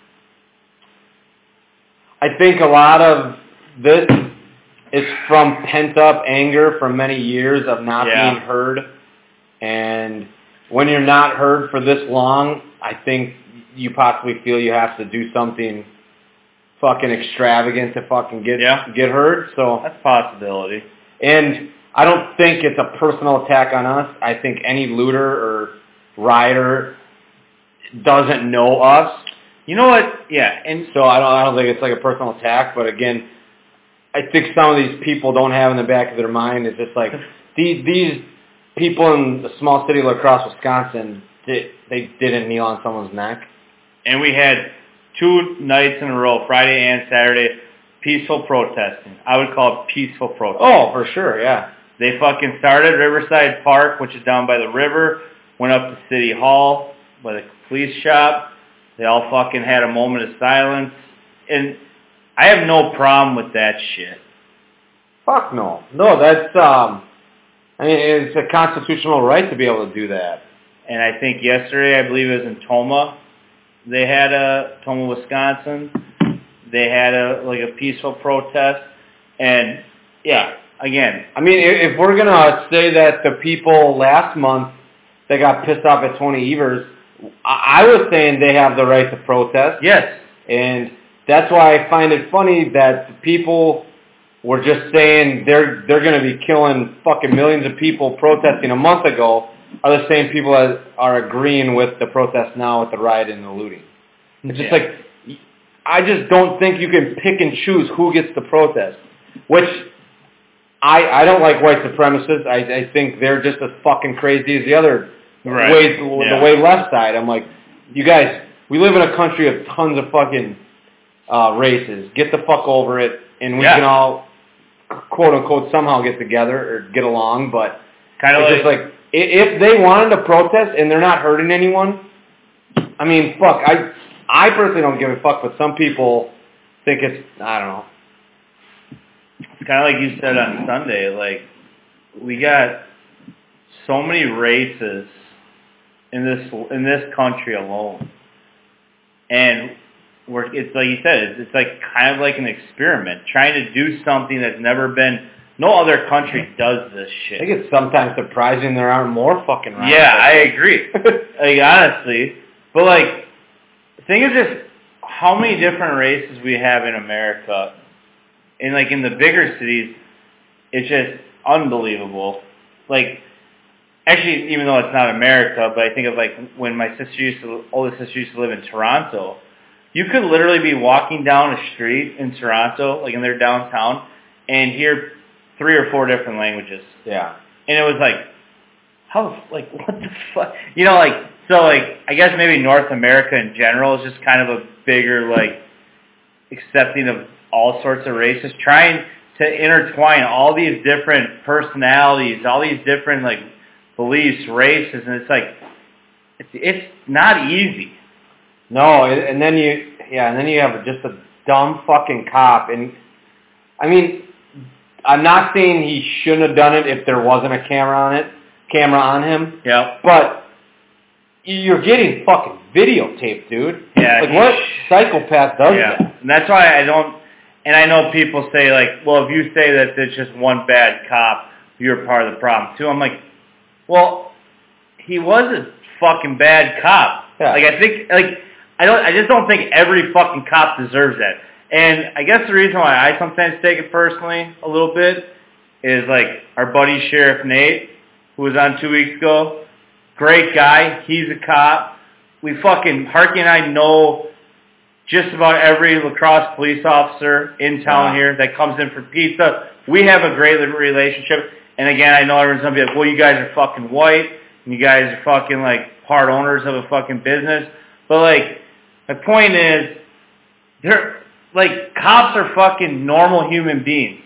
Speaker 1: I think a lot of this is from pent-up anger from many years of not
Speaker 3: Yeah.
Speaker 1: being heard. And when you're not heard for this long, I think you possibly feel you have to do something fucking extravagant to fucking get
Speaker 3: Yeah.
Speaker 1: get heard. So,
Speaker 3: That's a possibility.
Speaker 1: and I don't think it's a personal attack on us. I think any looter or rioter doesn't know us.
Speaker 3: You know what? Yeah, and
Speaker 1: So I don't I don't think it's like a personal attack, but again, I think some of these people don't have in the back of their mind it's just like these these people in the small city of La Crosse, Wisconsin, they, they didn't kneel on someone's neck.
Speaker 3: and we had two nights in a row, Friday and Saturday, peaceful protesting. I would call it peaceful protesting.
Speaker 1: Oh, for sure, yeah.
Speaker 3: They fucking started at Riverside Park, which is down by the river, went up to City Hall by the police shop. They all fucking had a moment of silence. And I have no problem with that shit.
Speaker 1: Fuck no. No, that's um I mean it's a constitutional right to be able to do that.
Speaker 3: And I think yesterday, I believe it was in Toma, they had a, Toma, Wisconsin, they had a, like a peaceful protest. And yeah, again,
Speaker 1: I mean, if if we're going to say that the people last month that got pissed off at Tony Evers, I I was saying they have the right to protest.
Speaker 3: yes,
Speaker 1: And that's why I find it funny that the people were just saying they're they're going to be killing fucking millions of people protesting a month ago are the same people that are agreeing with the protest now with the riot and the looting. It's just
Speaker 3: Yeah.
Speaker 1: like, I just don't think you can pick and choose who gets the protest, which I I don't like white supremacists. I, I think they're just as fucking crazy as the other
Speaker 3: Right.
Speaker 1: way,
Speaker 3: Yeah.
Speaker 1: the way left side. I'm like, you guys, we live in a country of tons of fucking uh, races. Get the fuck over it, and we
Speaker 3: Yeah.
Speaker 1: can all, quote unquote, somehow get together or get along. But
Speaker 3: kind of
Speaker 1: it's
Speaker 3: like,
Speaker 1: just like, i- if they wanted to protest and they're not hurting anyone, I mean, fuck, I I personally don't give a fuck, but some people think it's, I don't know.
Speaker 3: It's kind of like you said on Sunday, like, we got so many races in this in this country alone. And we're, it's like you said, it's, it's like kind of like an experiment, trying to do something that's never been, no other country does this shit.
Speaker 1: I think it's sometimes surprising there aren't more fucking riders.
Speaker 3: Yeah, I agree. Like, honestly. But, like, the thing is just how many different races we have in America. And, like, in the bigger cities, it's just unbelievable. Like, actually, even though it's not America, but I think of, like, when my sister used to, oldest sister used to live in Toronto, you could literally be walking down a street in Toronto, like in their downtown, and hear three or four different languages.
Speaker 1: Yeah.
Speaker 3: And it was like, how, like, what the fuck? You know, like, so, like, I guess maybe North America in general is just kind of a bigger, like, accepting of all sorts of races, trying to intertwine all these different personalities, all these different, like, beliefs, races, and it's like, it's, it's not easy.
Speaker 1: No, and then you, yeah, and then you have just a dumb fucking cop, and, I mean, I'm not saying he shouldn't have done it if there wasn't a camera on it, camera on him.
Speaker 3: Yeah.
Speaker 1: But you're getting fucking videotaped, dude.
Speaker 3: Yeah.
Speaker 1: Like, what psychopath does
Speaker 3: yeah.
Speaker 1: that?
Speaker 3: And that's why I don't, and I know people say, like, well, if you say that it's just one bad cop, you're part of the problem, too. I'm like, well, he was a fucking bad cop.
Speaker 1: Yeah.
Speaker 3: Like, I think, like, I don't, I just don't think every fucking cop deserves that. And I guess the reason why I sometimes take it personally a little bit is, like, our buddy Sheriff Nate, who was on two weeks ago, great guy, he's a cop. We fucking, Harky and I know just about every La Crosse police officer in town
Speaker 1: yeah.
Speaker 3: here that comes in for pizza. We have a great relationship. And again, I know everyone's going to be like, well, you guys are fucking white, and you guys are fucking, like, part owners of a fucking business. But, like, my point is, they're, like, cops are fucking normal human beings.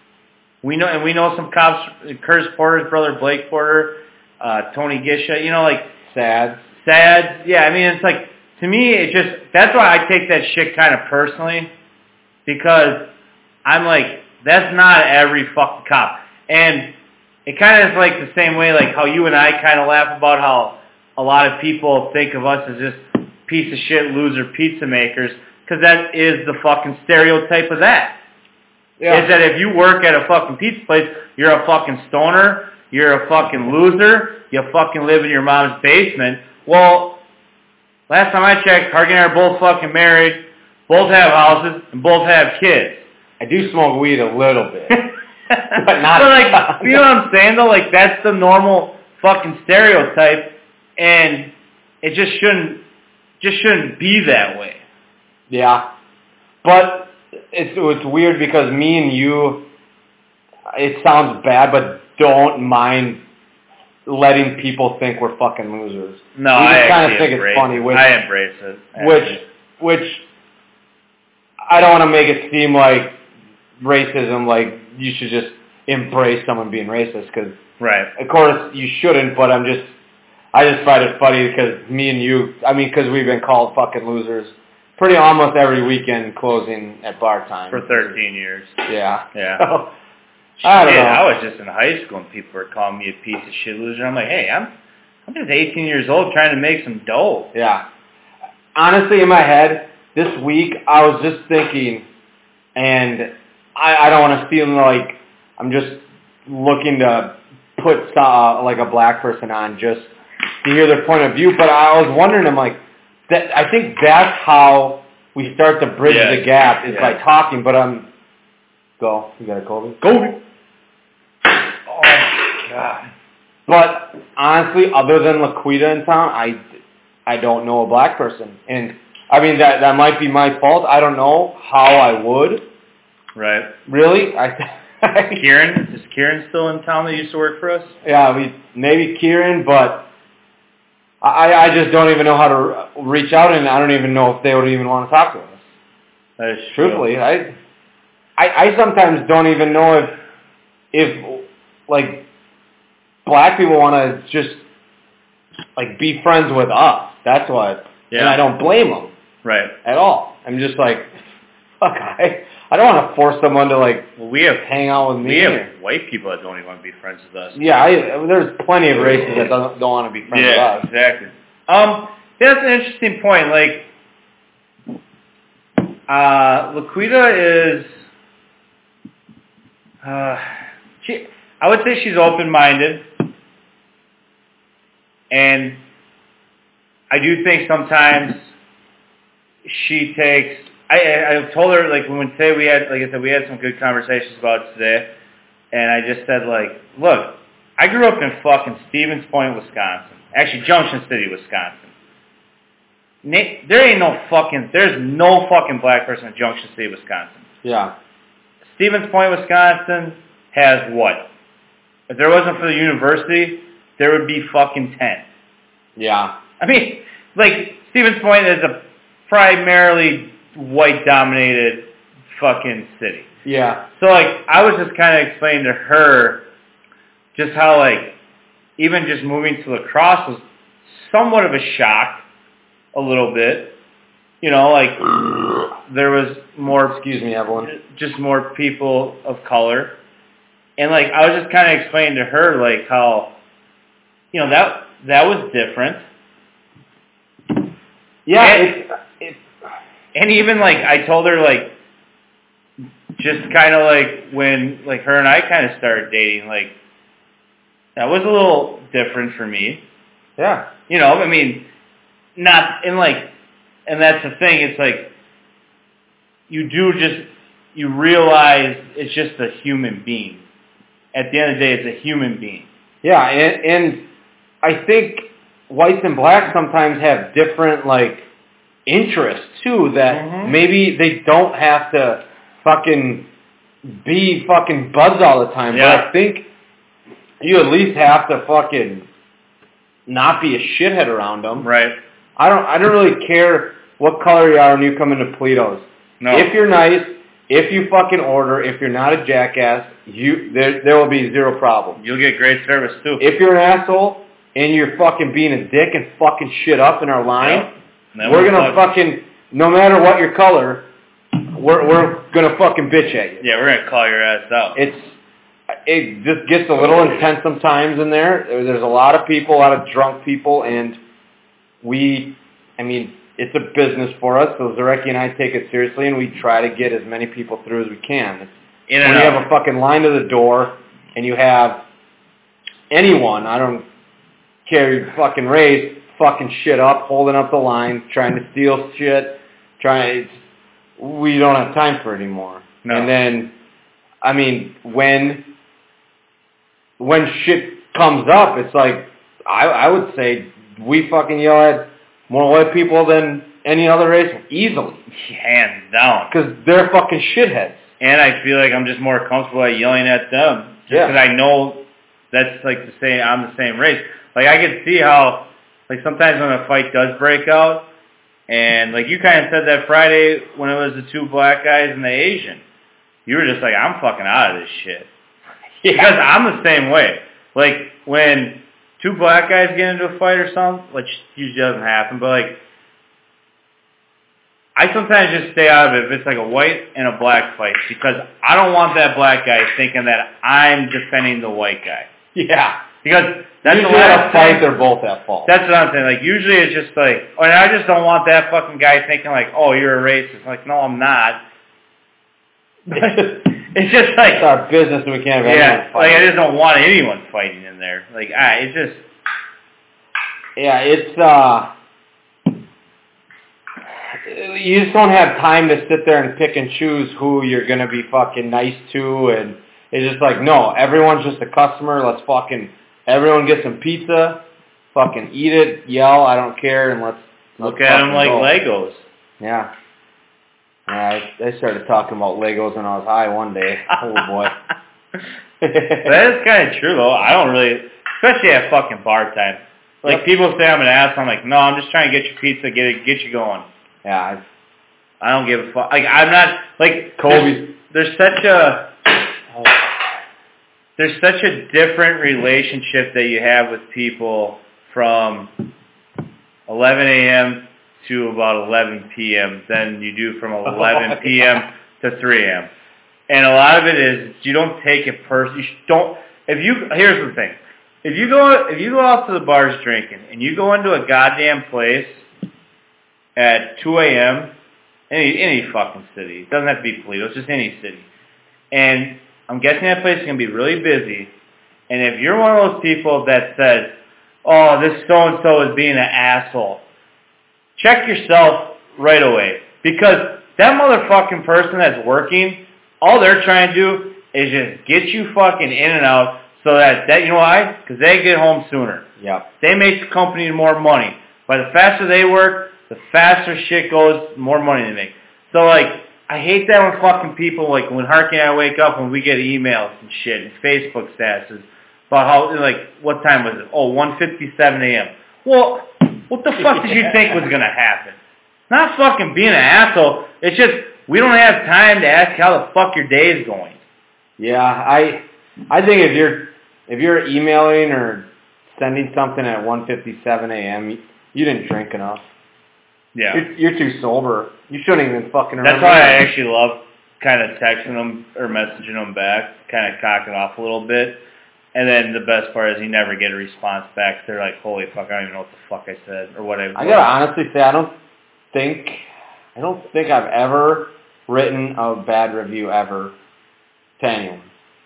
Speaker 3: We know, and we know some cops, Curtis Porter's brother, Blake Porter, uh, Tony Gisha, you know, like...
Speaker 1: Sad.
Speaker 3: Sad. Yeah, I mean, it's like, to me, it just, that's why I take that shit kind of personally, because I'm like, that's not every fucking cop. And it kind of is like the same way, like how you and I kind of laugh about how a lot of people think of us as just piece of shit loser pizza makers, because that is the fucking stereotype of that.
Speaker 1: Yeah.
Speaker 3: Is that if you work at a fucking pizza place, you're a fucking stoner, you're a fucking loser, you fucking live in your mom's basement. Well, last time I checked, Harky and I are both fucking married, both have houses, and both have kids.
Speaker 1: I do smoke weed a little bit. But not
Speaker 3: but like, you know what I'm saying though? Like, that's the normal fucking stereotype, and it just shouldn't, just shouldn't be that way.
Speaker 1: Yeah, but it's it's weird because me and you, it sounds bad, but don't mind letting people think we're fucking losers.
Speaker 3: No,
Speaker 1: we
Speaker 3: I
Speaker 1: just kind of
Speaker 3: actually
Speaker 1: think
Speaker 3: embrace
Speaker 1: it's funny.
Speaker 3: it.
Speaker 1: Which,
Speaker 3: I embrace it. Actually.
Speaker 1: Which, which, I don't want to make it seem like racism, like you should just embrace someone being racist, because
Speaker 3: right.
Speaker 1: of course you shouldn't, but I'm just, I just find it funny because me and you, I mean, because we've been called fucking losers pretty almost every weekend closing at bar time.
Speaker 3: For thirteen years.
Speaker 1: Yeah.
Speaker 3: Yeah.
Speaker 1: So, I don't
Speaker 3: shit,
Speaker 1: know.
Speaker 3: I was just in high school and people were calling me a piece of shit loser. I'm like, hey, I'm I'm just eighteen years old trying to make some dough.
Speaker 1: Yeah. Honestly, in my head, this week, I was just thinking, and I, I don't want to feel like I'm just looking to put uh, like a black person on just to hear their point of view, but I was wondering, I'm like, that, I think that's how we start to bridge
Speaker 3: yes.
Speaker 1: the gap, is
Speaker 3: yes.
Speaker 1: by talking, but I'm, go, you got a Kobe?
Speaker 3: Kobe!
Speaker 1: Oh, God. But honestly, other than Laquita in town, I, I don't know a black person. And, I mean, that that might be my fault. I don't know how I would.
Speaker 3: Right.
Speaker 1: Really? I
Speaker 3: Kieran? Is Kieran still in town that used to work for us?
Speaker 1: Yeah, we maybe Kieran, but I, I just don't even know how to reach out, and I don't even know if they would even want to talk to us.
Speaker 3: That is
Speaker 1: Truthfully,
Speaker 3: true.
Speaker 1: I, I I sometimes don't even know if, if like, black people want to just, like, be friends with us. That's what.
Speaker 3: Yeah.
Speaker 1: And I don't blame them.
Speaker 3: Right.
Speaker 1: At all. I'm just like, fuck, I, I don't want to force someone to, like,
Speaker 3: well, we have
Speaker 1: hang out with me.
Speaker 3: We have
Speaker 1: or,
Speaker 3: white people that don't even want to be friends with us.
Speaker 1: Yeah, I, there's plenty of races that don't, don't want to be friends
Speaker 3: yeah,
Speaker 1: with us.
Speaker 3: exactly. Um, that's an interesting point. Like, uh, Laquita is, uh, she, I would say she's open-minded, and I do think sometimes she takes, I, I, I told her, like, when today we had, like I said, we had some good conversations about it today, and I just said, like, look, I grew up in fucking Stevens Point, Wisconsin. Actually, Junction City, Wisconsin. There ain't no fucking, there's no fucking black person in Junction City, Wisconsin.
Speaker 1: Yeah.
Speaker 3: Stevens Point, Wisconsin has what? If there wasn't for the university, there would be fucking ten.
Speaker 1: Yeah.
Speaker 3: I mean, like, Stevens Point is a primarily white-dominated fucking city.
Speaker 1: Yeah.
Speaker 3: So, like, I was just kind of explaining to her just how, like, even just moving to La Crosse was somewhat of a shock, a little bit. You know, like, there was more...
Speaker 1: Excuse me, Evelyn.
Speaker 3: Just more people of color. And, like, I was just kind of explaining to her, like, how, you know, that that was different.
Speaker 1: Yeah,
Speaker 3: and,
Speaker 1: it's, it's...
Speaker 3: And even, like, I told her, like, just kind of, like, when, like, her and I kind of started dating, like, that was a little different for me.
Speaker 1: Yeah.
Speaker 3: You know, I mean, not, and, like, and that's the thing, it's like, you do just, you realize it's just a human being. At the end of the day, it's a human being.
Speaker 1: Yeah, and, and I think whites and blacks sometimes have different, like, interests, too, that mm-hmm. maybe they don't have to fucking be fucking buds all the time.
Speaker 3: Yeah.
Speaker 1: But I think you at least have to fucking not be a shithead around them.
Speaker 3: Right.
Speaker 1: I don't I don't really care what color you are when you come into Polito's.
Speaker 3: No.
Speaker 1: If you're nice, if you fucking order, if you're not a jackass, you there there will be zero problem.
Speaker 3: You'll get great service, too.
Speaker 1: If you're an asshole and you're fucking being a dick and fucking shit up in our line, yep. we're going to fucking, no matter what your color, we're we're going to fucking bitch at you.
Speaker 3: Yeah, we're going to call your ass out.
Speaker 1: It's It just gets a little intense sometimes in there. There's a lot of people, a lot of drunk people, and we, I mean, it's a business for us, so Zarecki and I take it seriously, and we try to get as many people through as we can.
Speaker 3: In and
Speaker 1: when you
Speaker 3: out.
Speaker 1: have a fucking line to the door, and you have anyone, I don't care your fucking race, fucking shit up, holding up the line, trying to steal shit, trying, we don't have time for it anymore.
Speaker 3: No.
Speaker 1: And then, I mean, when when shit comes up, it's like, I, I would say we fucking yell at more white people than any other race, easily.
Speaker 3: Hands down.
Speaker 1: Because they're fucking shitheads.
Speaker 3: And I feel like I'm just more comfortable at yelling at them. Just
Speaker 1: Yeah.
Speaker 3: because I know that's like the same, I'm the same race. Like, I can see how, like, sometimes when a fight does break out, and, like, you kind of said that Friday when it was the two black guys and the Asian. You were just like, I'm fucking out of this shit.
Speaker 1: Yeah.
Speaker 3: Because I'm the same way. Like, when two black guys get into a fight or something, which usually doesn't happen, but, like, I sometimes just stay out of it if it's like a white and a black fight, because I don't want that black guy thinking that I'm defending the white guy.
Speaker 1: Yeah.
Speaker 3: Because that's
Speaker 1: usually
Speaker 3: the
Speaker 1: at
Speaker 3: last
Speaker 1: a fight,
Speaker 3: thing.
Speaker 1: they're both at fault.
Speaker 3: That's what I'm saying. Like, usually it's just like, and I just don't want that fucking guy thinking like, oh, you're a racist. Like, no, I'm not. It's just like,
Speaker 1: it's our business and we can't have
Speaker 3: yeah,
Speaker 1: anyone fight.
Speaker 3: like I just don't want anyone fighting in there. Like, ah, it's just,
Speaker 1: yeah, it's, uh, you just don't have time to sit there and pick and choose who you're going to be fucking nice to, and it's just like, no, everyone's just a customer, let's fucking, everyone get some pizza, fucking eat it, yell, I don't care, and let's,
Speaker 3: look
Speaker 1: let's
Speaker 3: at them like
Speaker 1: go.
Speaker 3: Legos.
Speaker 1: Yeah. Yeah, I, I started talking about Legos when I was high one day. Oh, boy.
Speaker 3: That is kind of true, though. I don't really, especially at fucking bar time. Like,
Speaker 1: Yep.
Speaker 3: people say I'm an ass. I'm like, no, I'm just trying to get your pizza, get it, get you going.
Speaker 1: Yeah, I've,
Speaker 3: I don't give a fuck. Like, I'm not, like,
Speaker 1: Kobe's.
Speaker 3: There's, there's such a, there's such a different relationship that you have with people from eleven a.m. to about eleven p.m. than you do from eleven p.m. to three a.m. And a lot of it is you don't take it personally. You don't. If you here's the thing, if you go if you go out to the bars drinking and you go into a goddamn place at two a.m. any any fucking city, it doesn't have to be Toledo, it's just any city, and I'm guessing that place is gonna be really busy. And if you're one of those people that says, "Oh, this so and so is being an asshole," check yourself right away, because that motherfucking person that's working, all they're trying to do is just get you fucking in and out so that, that you know why? Because they get home sooner.
Speaker 1: Yep.
Speaker 3: They make the company more money. But the faster they work, the faster shit goes, the more money they make. So, like, I hate that when fucking people, like, when Harky and I wake up and we get emails and shit and Facebook statuses about how, like, what time was it? Oh, one fifty-seven a.m. Well, what the fuck did you think was going to happen? Not fucking being an asshole. It's just, we don't have time to ask how the fuck your day is going.
Speaker 1: Yeah, I I think if you're if you're emailing or sending something at one fifty-seven a.m., you, you didn't drink enough.
Speaker 3: Yeah.
Speaker 1: You're, you're too sober. You shouldn't even fucking remember.
Speaker 3: That's why I actually love kind of texting them or messaging them back, kind of cocking off a little bit. And then the best part is you never get a response back. They're like, holy fuck, I don't even know what the fuck I said or what I...
Speaker 1: I gotta honestly say, I don't think... I don't think I've ever written a bad review ever to anyone.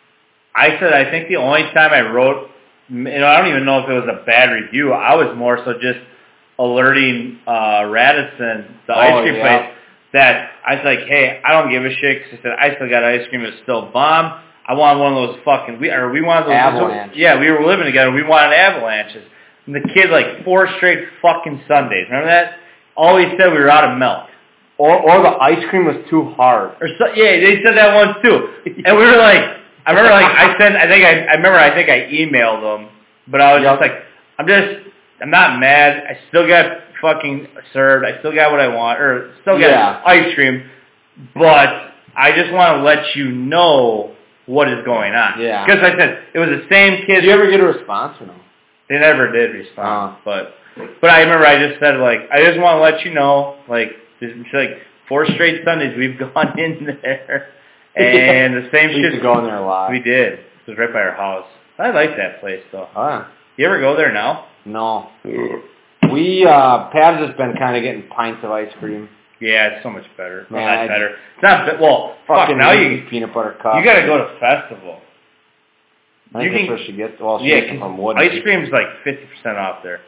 Speaker 3: I said I think the only time I wrote, you know, I don't even know if it was a bad review. I was more so just alerting uh, Radisson, the
Speaker 1: oh,
Speaker 3: ice cream
Speaker 1: yeah.
Speaker 3: place, that I was like, hey, I don't give a shit because I said I still got ice cream. It's still bomb. I want one of those fucking, we or we wanted those
Speaker 1: avalanches.
Speaker 3: Yeah, we were living together. We wanted avalanches. And the kid like four straight fucking Sundays. Remember that? Always said we were out of milk.
Speaker 1: Or or the ice cream was too hard.
Speaker 3: Or so, yeah, they said that once too. And we were like, I remember like I sent, I think I, I remember I think I emailed them, but I was
Speaker 1: yep.
Speaker 3: just like, I'm just, I'm not mad. I still got fucking served. I still got what I want, or still got
Speaker 1: yeah.
Speaker 3: ice cream, but I just want to let you know what is going on.
Speaker 1: Yeah.
Speaker 3: Because I said it was the same kid.
Speaker 1: Did you ever get a response or no?
Speaker 3: They never did respond,
Speaker 1: uh.
Speaker 3: but but I remember I just said like, I just want to let you know, like. It's like four straight Sundays we've gone in there, and the same
Speaker 1: we
Speaker 3: shit.
Speaker 1: We used to go in there a lot.
Speaker 3: We did. It was right by our house. I like that place though.
Speaker 1: Huh.
Speaker 3: You ever go there now?
Speaker 1: No. We uh, Pab's has been kind of getting pints of ice cream.
Speaker 3: Yeah, it's so much better.
Speaker 1: Man,
Speaker 3: well, not
Speaker 1: I
Speaker 3: better. It's not well.
Speaker 1: Fucking
Speaker 3: Fuck, now you
Speaker 1: peanut butter cup.
Speaker 3: You gotta go to festival.
Speaker 1: I think
Speaker 3: you
Speaker 1: that's
Speaker 3: can,
Speaker 1: where she gets. Well, she
Speaker 3: yeah,
Speaker 1: gets them from Wood.
Speaker 3: Ice cream's like fifty percent off there,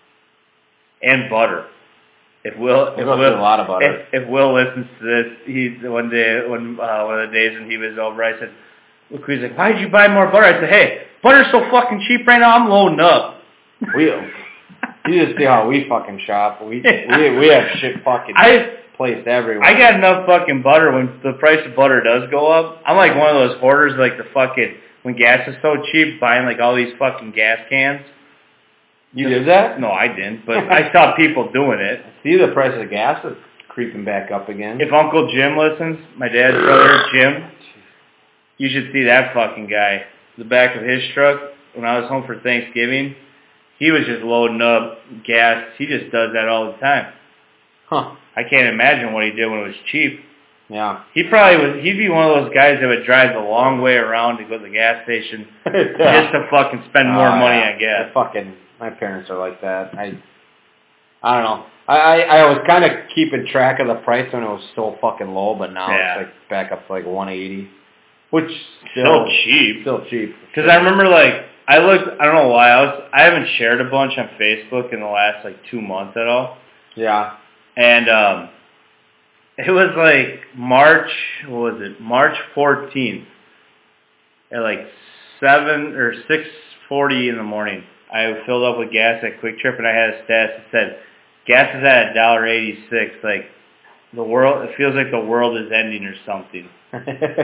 Speaker 3: and butter. If Will, if Will,
Speaker 1: a lot of butter.
Speaker 3: If, if Will listens to this, he one day, when uh, one of the days when he was over, I said, "Look, he's like, why did you buy more butter?" I said, "Hey, butter's so fucking cheap right now. I'm loading up."
Speaker 1: We, you just see how we fucking shop. We we we have shit fucking
Speaker 3: I,
Speaker 1: placed everywhere.
Speaker 3: I got enough fucking butter when the price of butter does go up. I'm like one of those hoarders, like the fucking when gas is so cheap, buying like all these fucking gas cans.
Speaker 1: You did that?
Speaker 3: No, I didn't, but I saw people doing it.
Speaker 1: See, the price of gas is creeping back up again.
Speaker 3: If Uncle Jim listens, my dad's brother, Jim, you should see that fucking guy. The back of his truck, when I was home for Thanksgiving, he was just loading up gas. He just does that all the time.
Speaker 1: Huh.
Speaker 3: I can't imagine what he did when it was cheap.
Speaker 1: Yeah.
Speaker 3: He probably was, he'd be one of those guys that would drive the long way around to go to the gas station
Speaker 1: yeah.
Speaker 3: just to fucking spend more
Speaker 1: uh,
Speaker 3: money
Speaker 1: yeah.
Speaker 3: on gas.
Speaker 1: The fucking... My parents are like that. I, I don't know. I, I, I was kind of keeping track of the price when it was still fucking low, but now
Speaker 3: yeah.
Speaker 1: it's like back up to like one eighty, which still,
Speaker 3: still cheap.
Speaker 1: Still cheap.
Speaker 3: Because I remember like I looked. I don't know why I was. I haven't shared a bunch on Facebook in the last like two months at all.
Speaker 1: Yeah.
Speaker 3: And um, it was like March. What was it? March fourteenth at like seven or six forty in the morning. I filled up with gas at Quick Trip, and I had a stat that said gas is at a dollar eighty-six. Like the world, it feels like the world is ending or something. And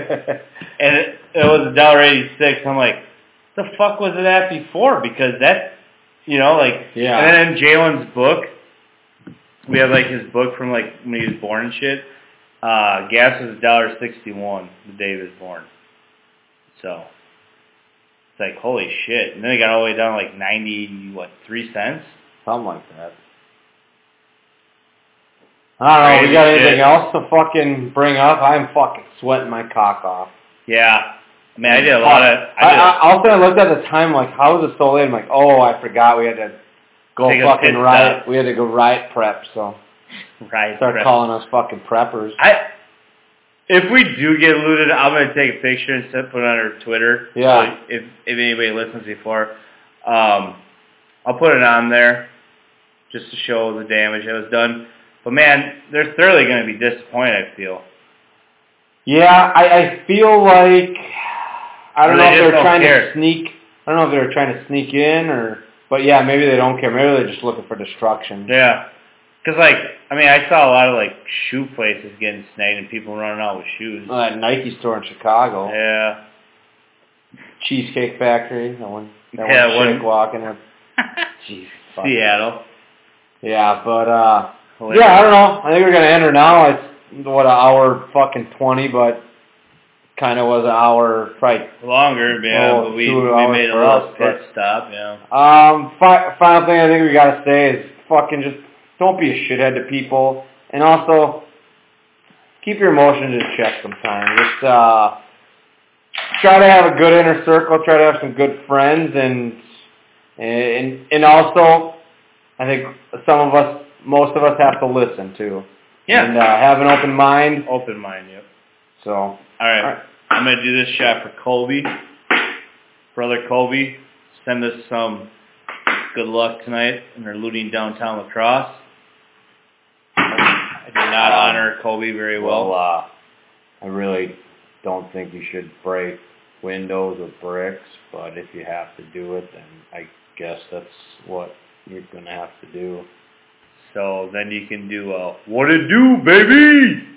Speaker 3: it, it was a dollar eighty-six. I'm like, the fuck was it at before? Because that, you know, like,
Speaker 1: yeah.
Speaker 3: And then in Jalen's book, we have like his book from like when he was born and shit. Uh, gas was a dollar sixty-one the day he was born. So. It's like, holy shit. And then it got all the way down to like ninety, what, three cents?
Speaker 1: Something like that. I don't know.
Speaker 3: Crazy
Speaker 1: We got anything
Speaker 3: shit.
Speaker 1: else to fucking bring up? I'm fucking sweating my cock off.
Speaker 3: Yeah. I mean, I did a lot of...
Speaker 1: I,
Speaker 3: I did
Speaker 1: I, I also I looked at the time, like, how was it so late? I'm like, oh, I forgot we had to go
Speaker 3: Take a
Speaker 1: fucking
Speaker 3: pit
Speaker 1: riot.
Speaker 3: stop.
Speaker 1: We had to go riot prep, so
Speaker 3: right.
Speaker 1: start
Speaker 3: right.
Speaker 1: calling us fucking preppers.
Speaker 3: I... If we do get looted, I'm going to take a picture and set- put it on our Twitter.
Speaker 1: Yeah.
Speaker 3: So if, if anybody listens before, um, I'll put it on there just to show the damage that was done. But, man, they're thoroughly going to be disappointed, I feel.
Speaker 1: Yeah, I, I feel like I don't
Speaker 3: Or
Speaker 1: know
Speaker 3: they
Speaker 1: if
Speaker 3: just
Speaker 1: they're
Speaker 3: don't
Speaker 1: trying
Speaker 3: care.
Speaker 1: to sneak. I don't know if they're trying to sneak in or, but yeah, maybe they don't care. Maybe they're just looking for destruction.
Speaker 3: Yeah. Because, like, I mean, I saw a lot of, like, shoe places getting snagged and people running out with shoes.
Speaker 1: Uh, that Nike store in Chicago,
Speaker 3: Yeah.
Speaker 1: Cheesecake Factory. That one, that
Speaker 3: Yeah,
Speaker 1: one
Speaker 3: one-
Speaker 1: chick walking there. Jeez, fuck.
Speaker 3: Seattle.
Speaker 1: Yeah, but uh,
Speaker 3: Hilarious.
Speaker 1: yeah, I don't know. I think we're gonna end her now. It's what an hour fucking twenty, but kind of was an hour probably.
Speaker 3: Longer, yeah,
Speaker 1: Oh,
Speaker 3: but we,
Speaker 1: two
Speaker 3: we
Speaker 1: hours
Speaker 3: made a
Speaker 1: for
Speaker 3: little
Speaker 1: us,
Speaker 3: pit
Speaker 1: but-
Speaker 3: stop, yeah.
Speaker 1: Um, fi- final thing I think we gotta say is fucking just don't be a shithead to people, and also keep your emotions in check sometimes. Just uh, try to have a good inner circle. Try to have some good friends, and and and also, I think some of us, most of us, have to listen too.
Speaker 3: Yeah.
Speaker 1: And uh, have an open mind.
Speaker 3: Open mind, yep.
Speaker 1: So.
Speaker 3: All right.
Speaker 1: All right.
Speaker 3: I'm going to do this shot for Colby. Brother Colby, send us some good luck tonight when they're looting downtown La Crosse. I did not
Speaker 1: Um,
Speaker 3: honor Colby very well.
Speaker 1: Well, uh, I really don't think you should break windows with bricks, but if you have to do it, then I guess that's what you're going to have to do.
Speaker 3: So then you can do a, what it do, baby?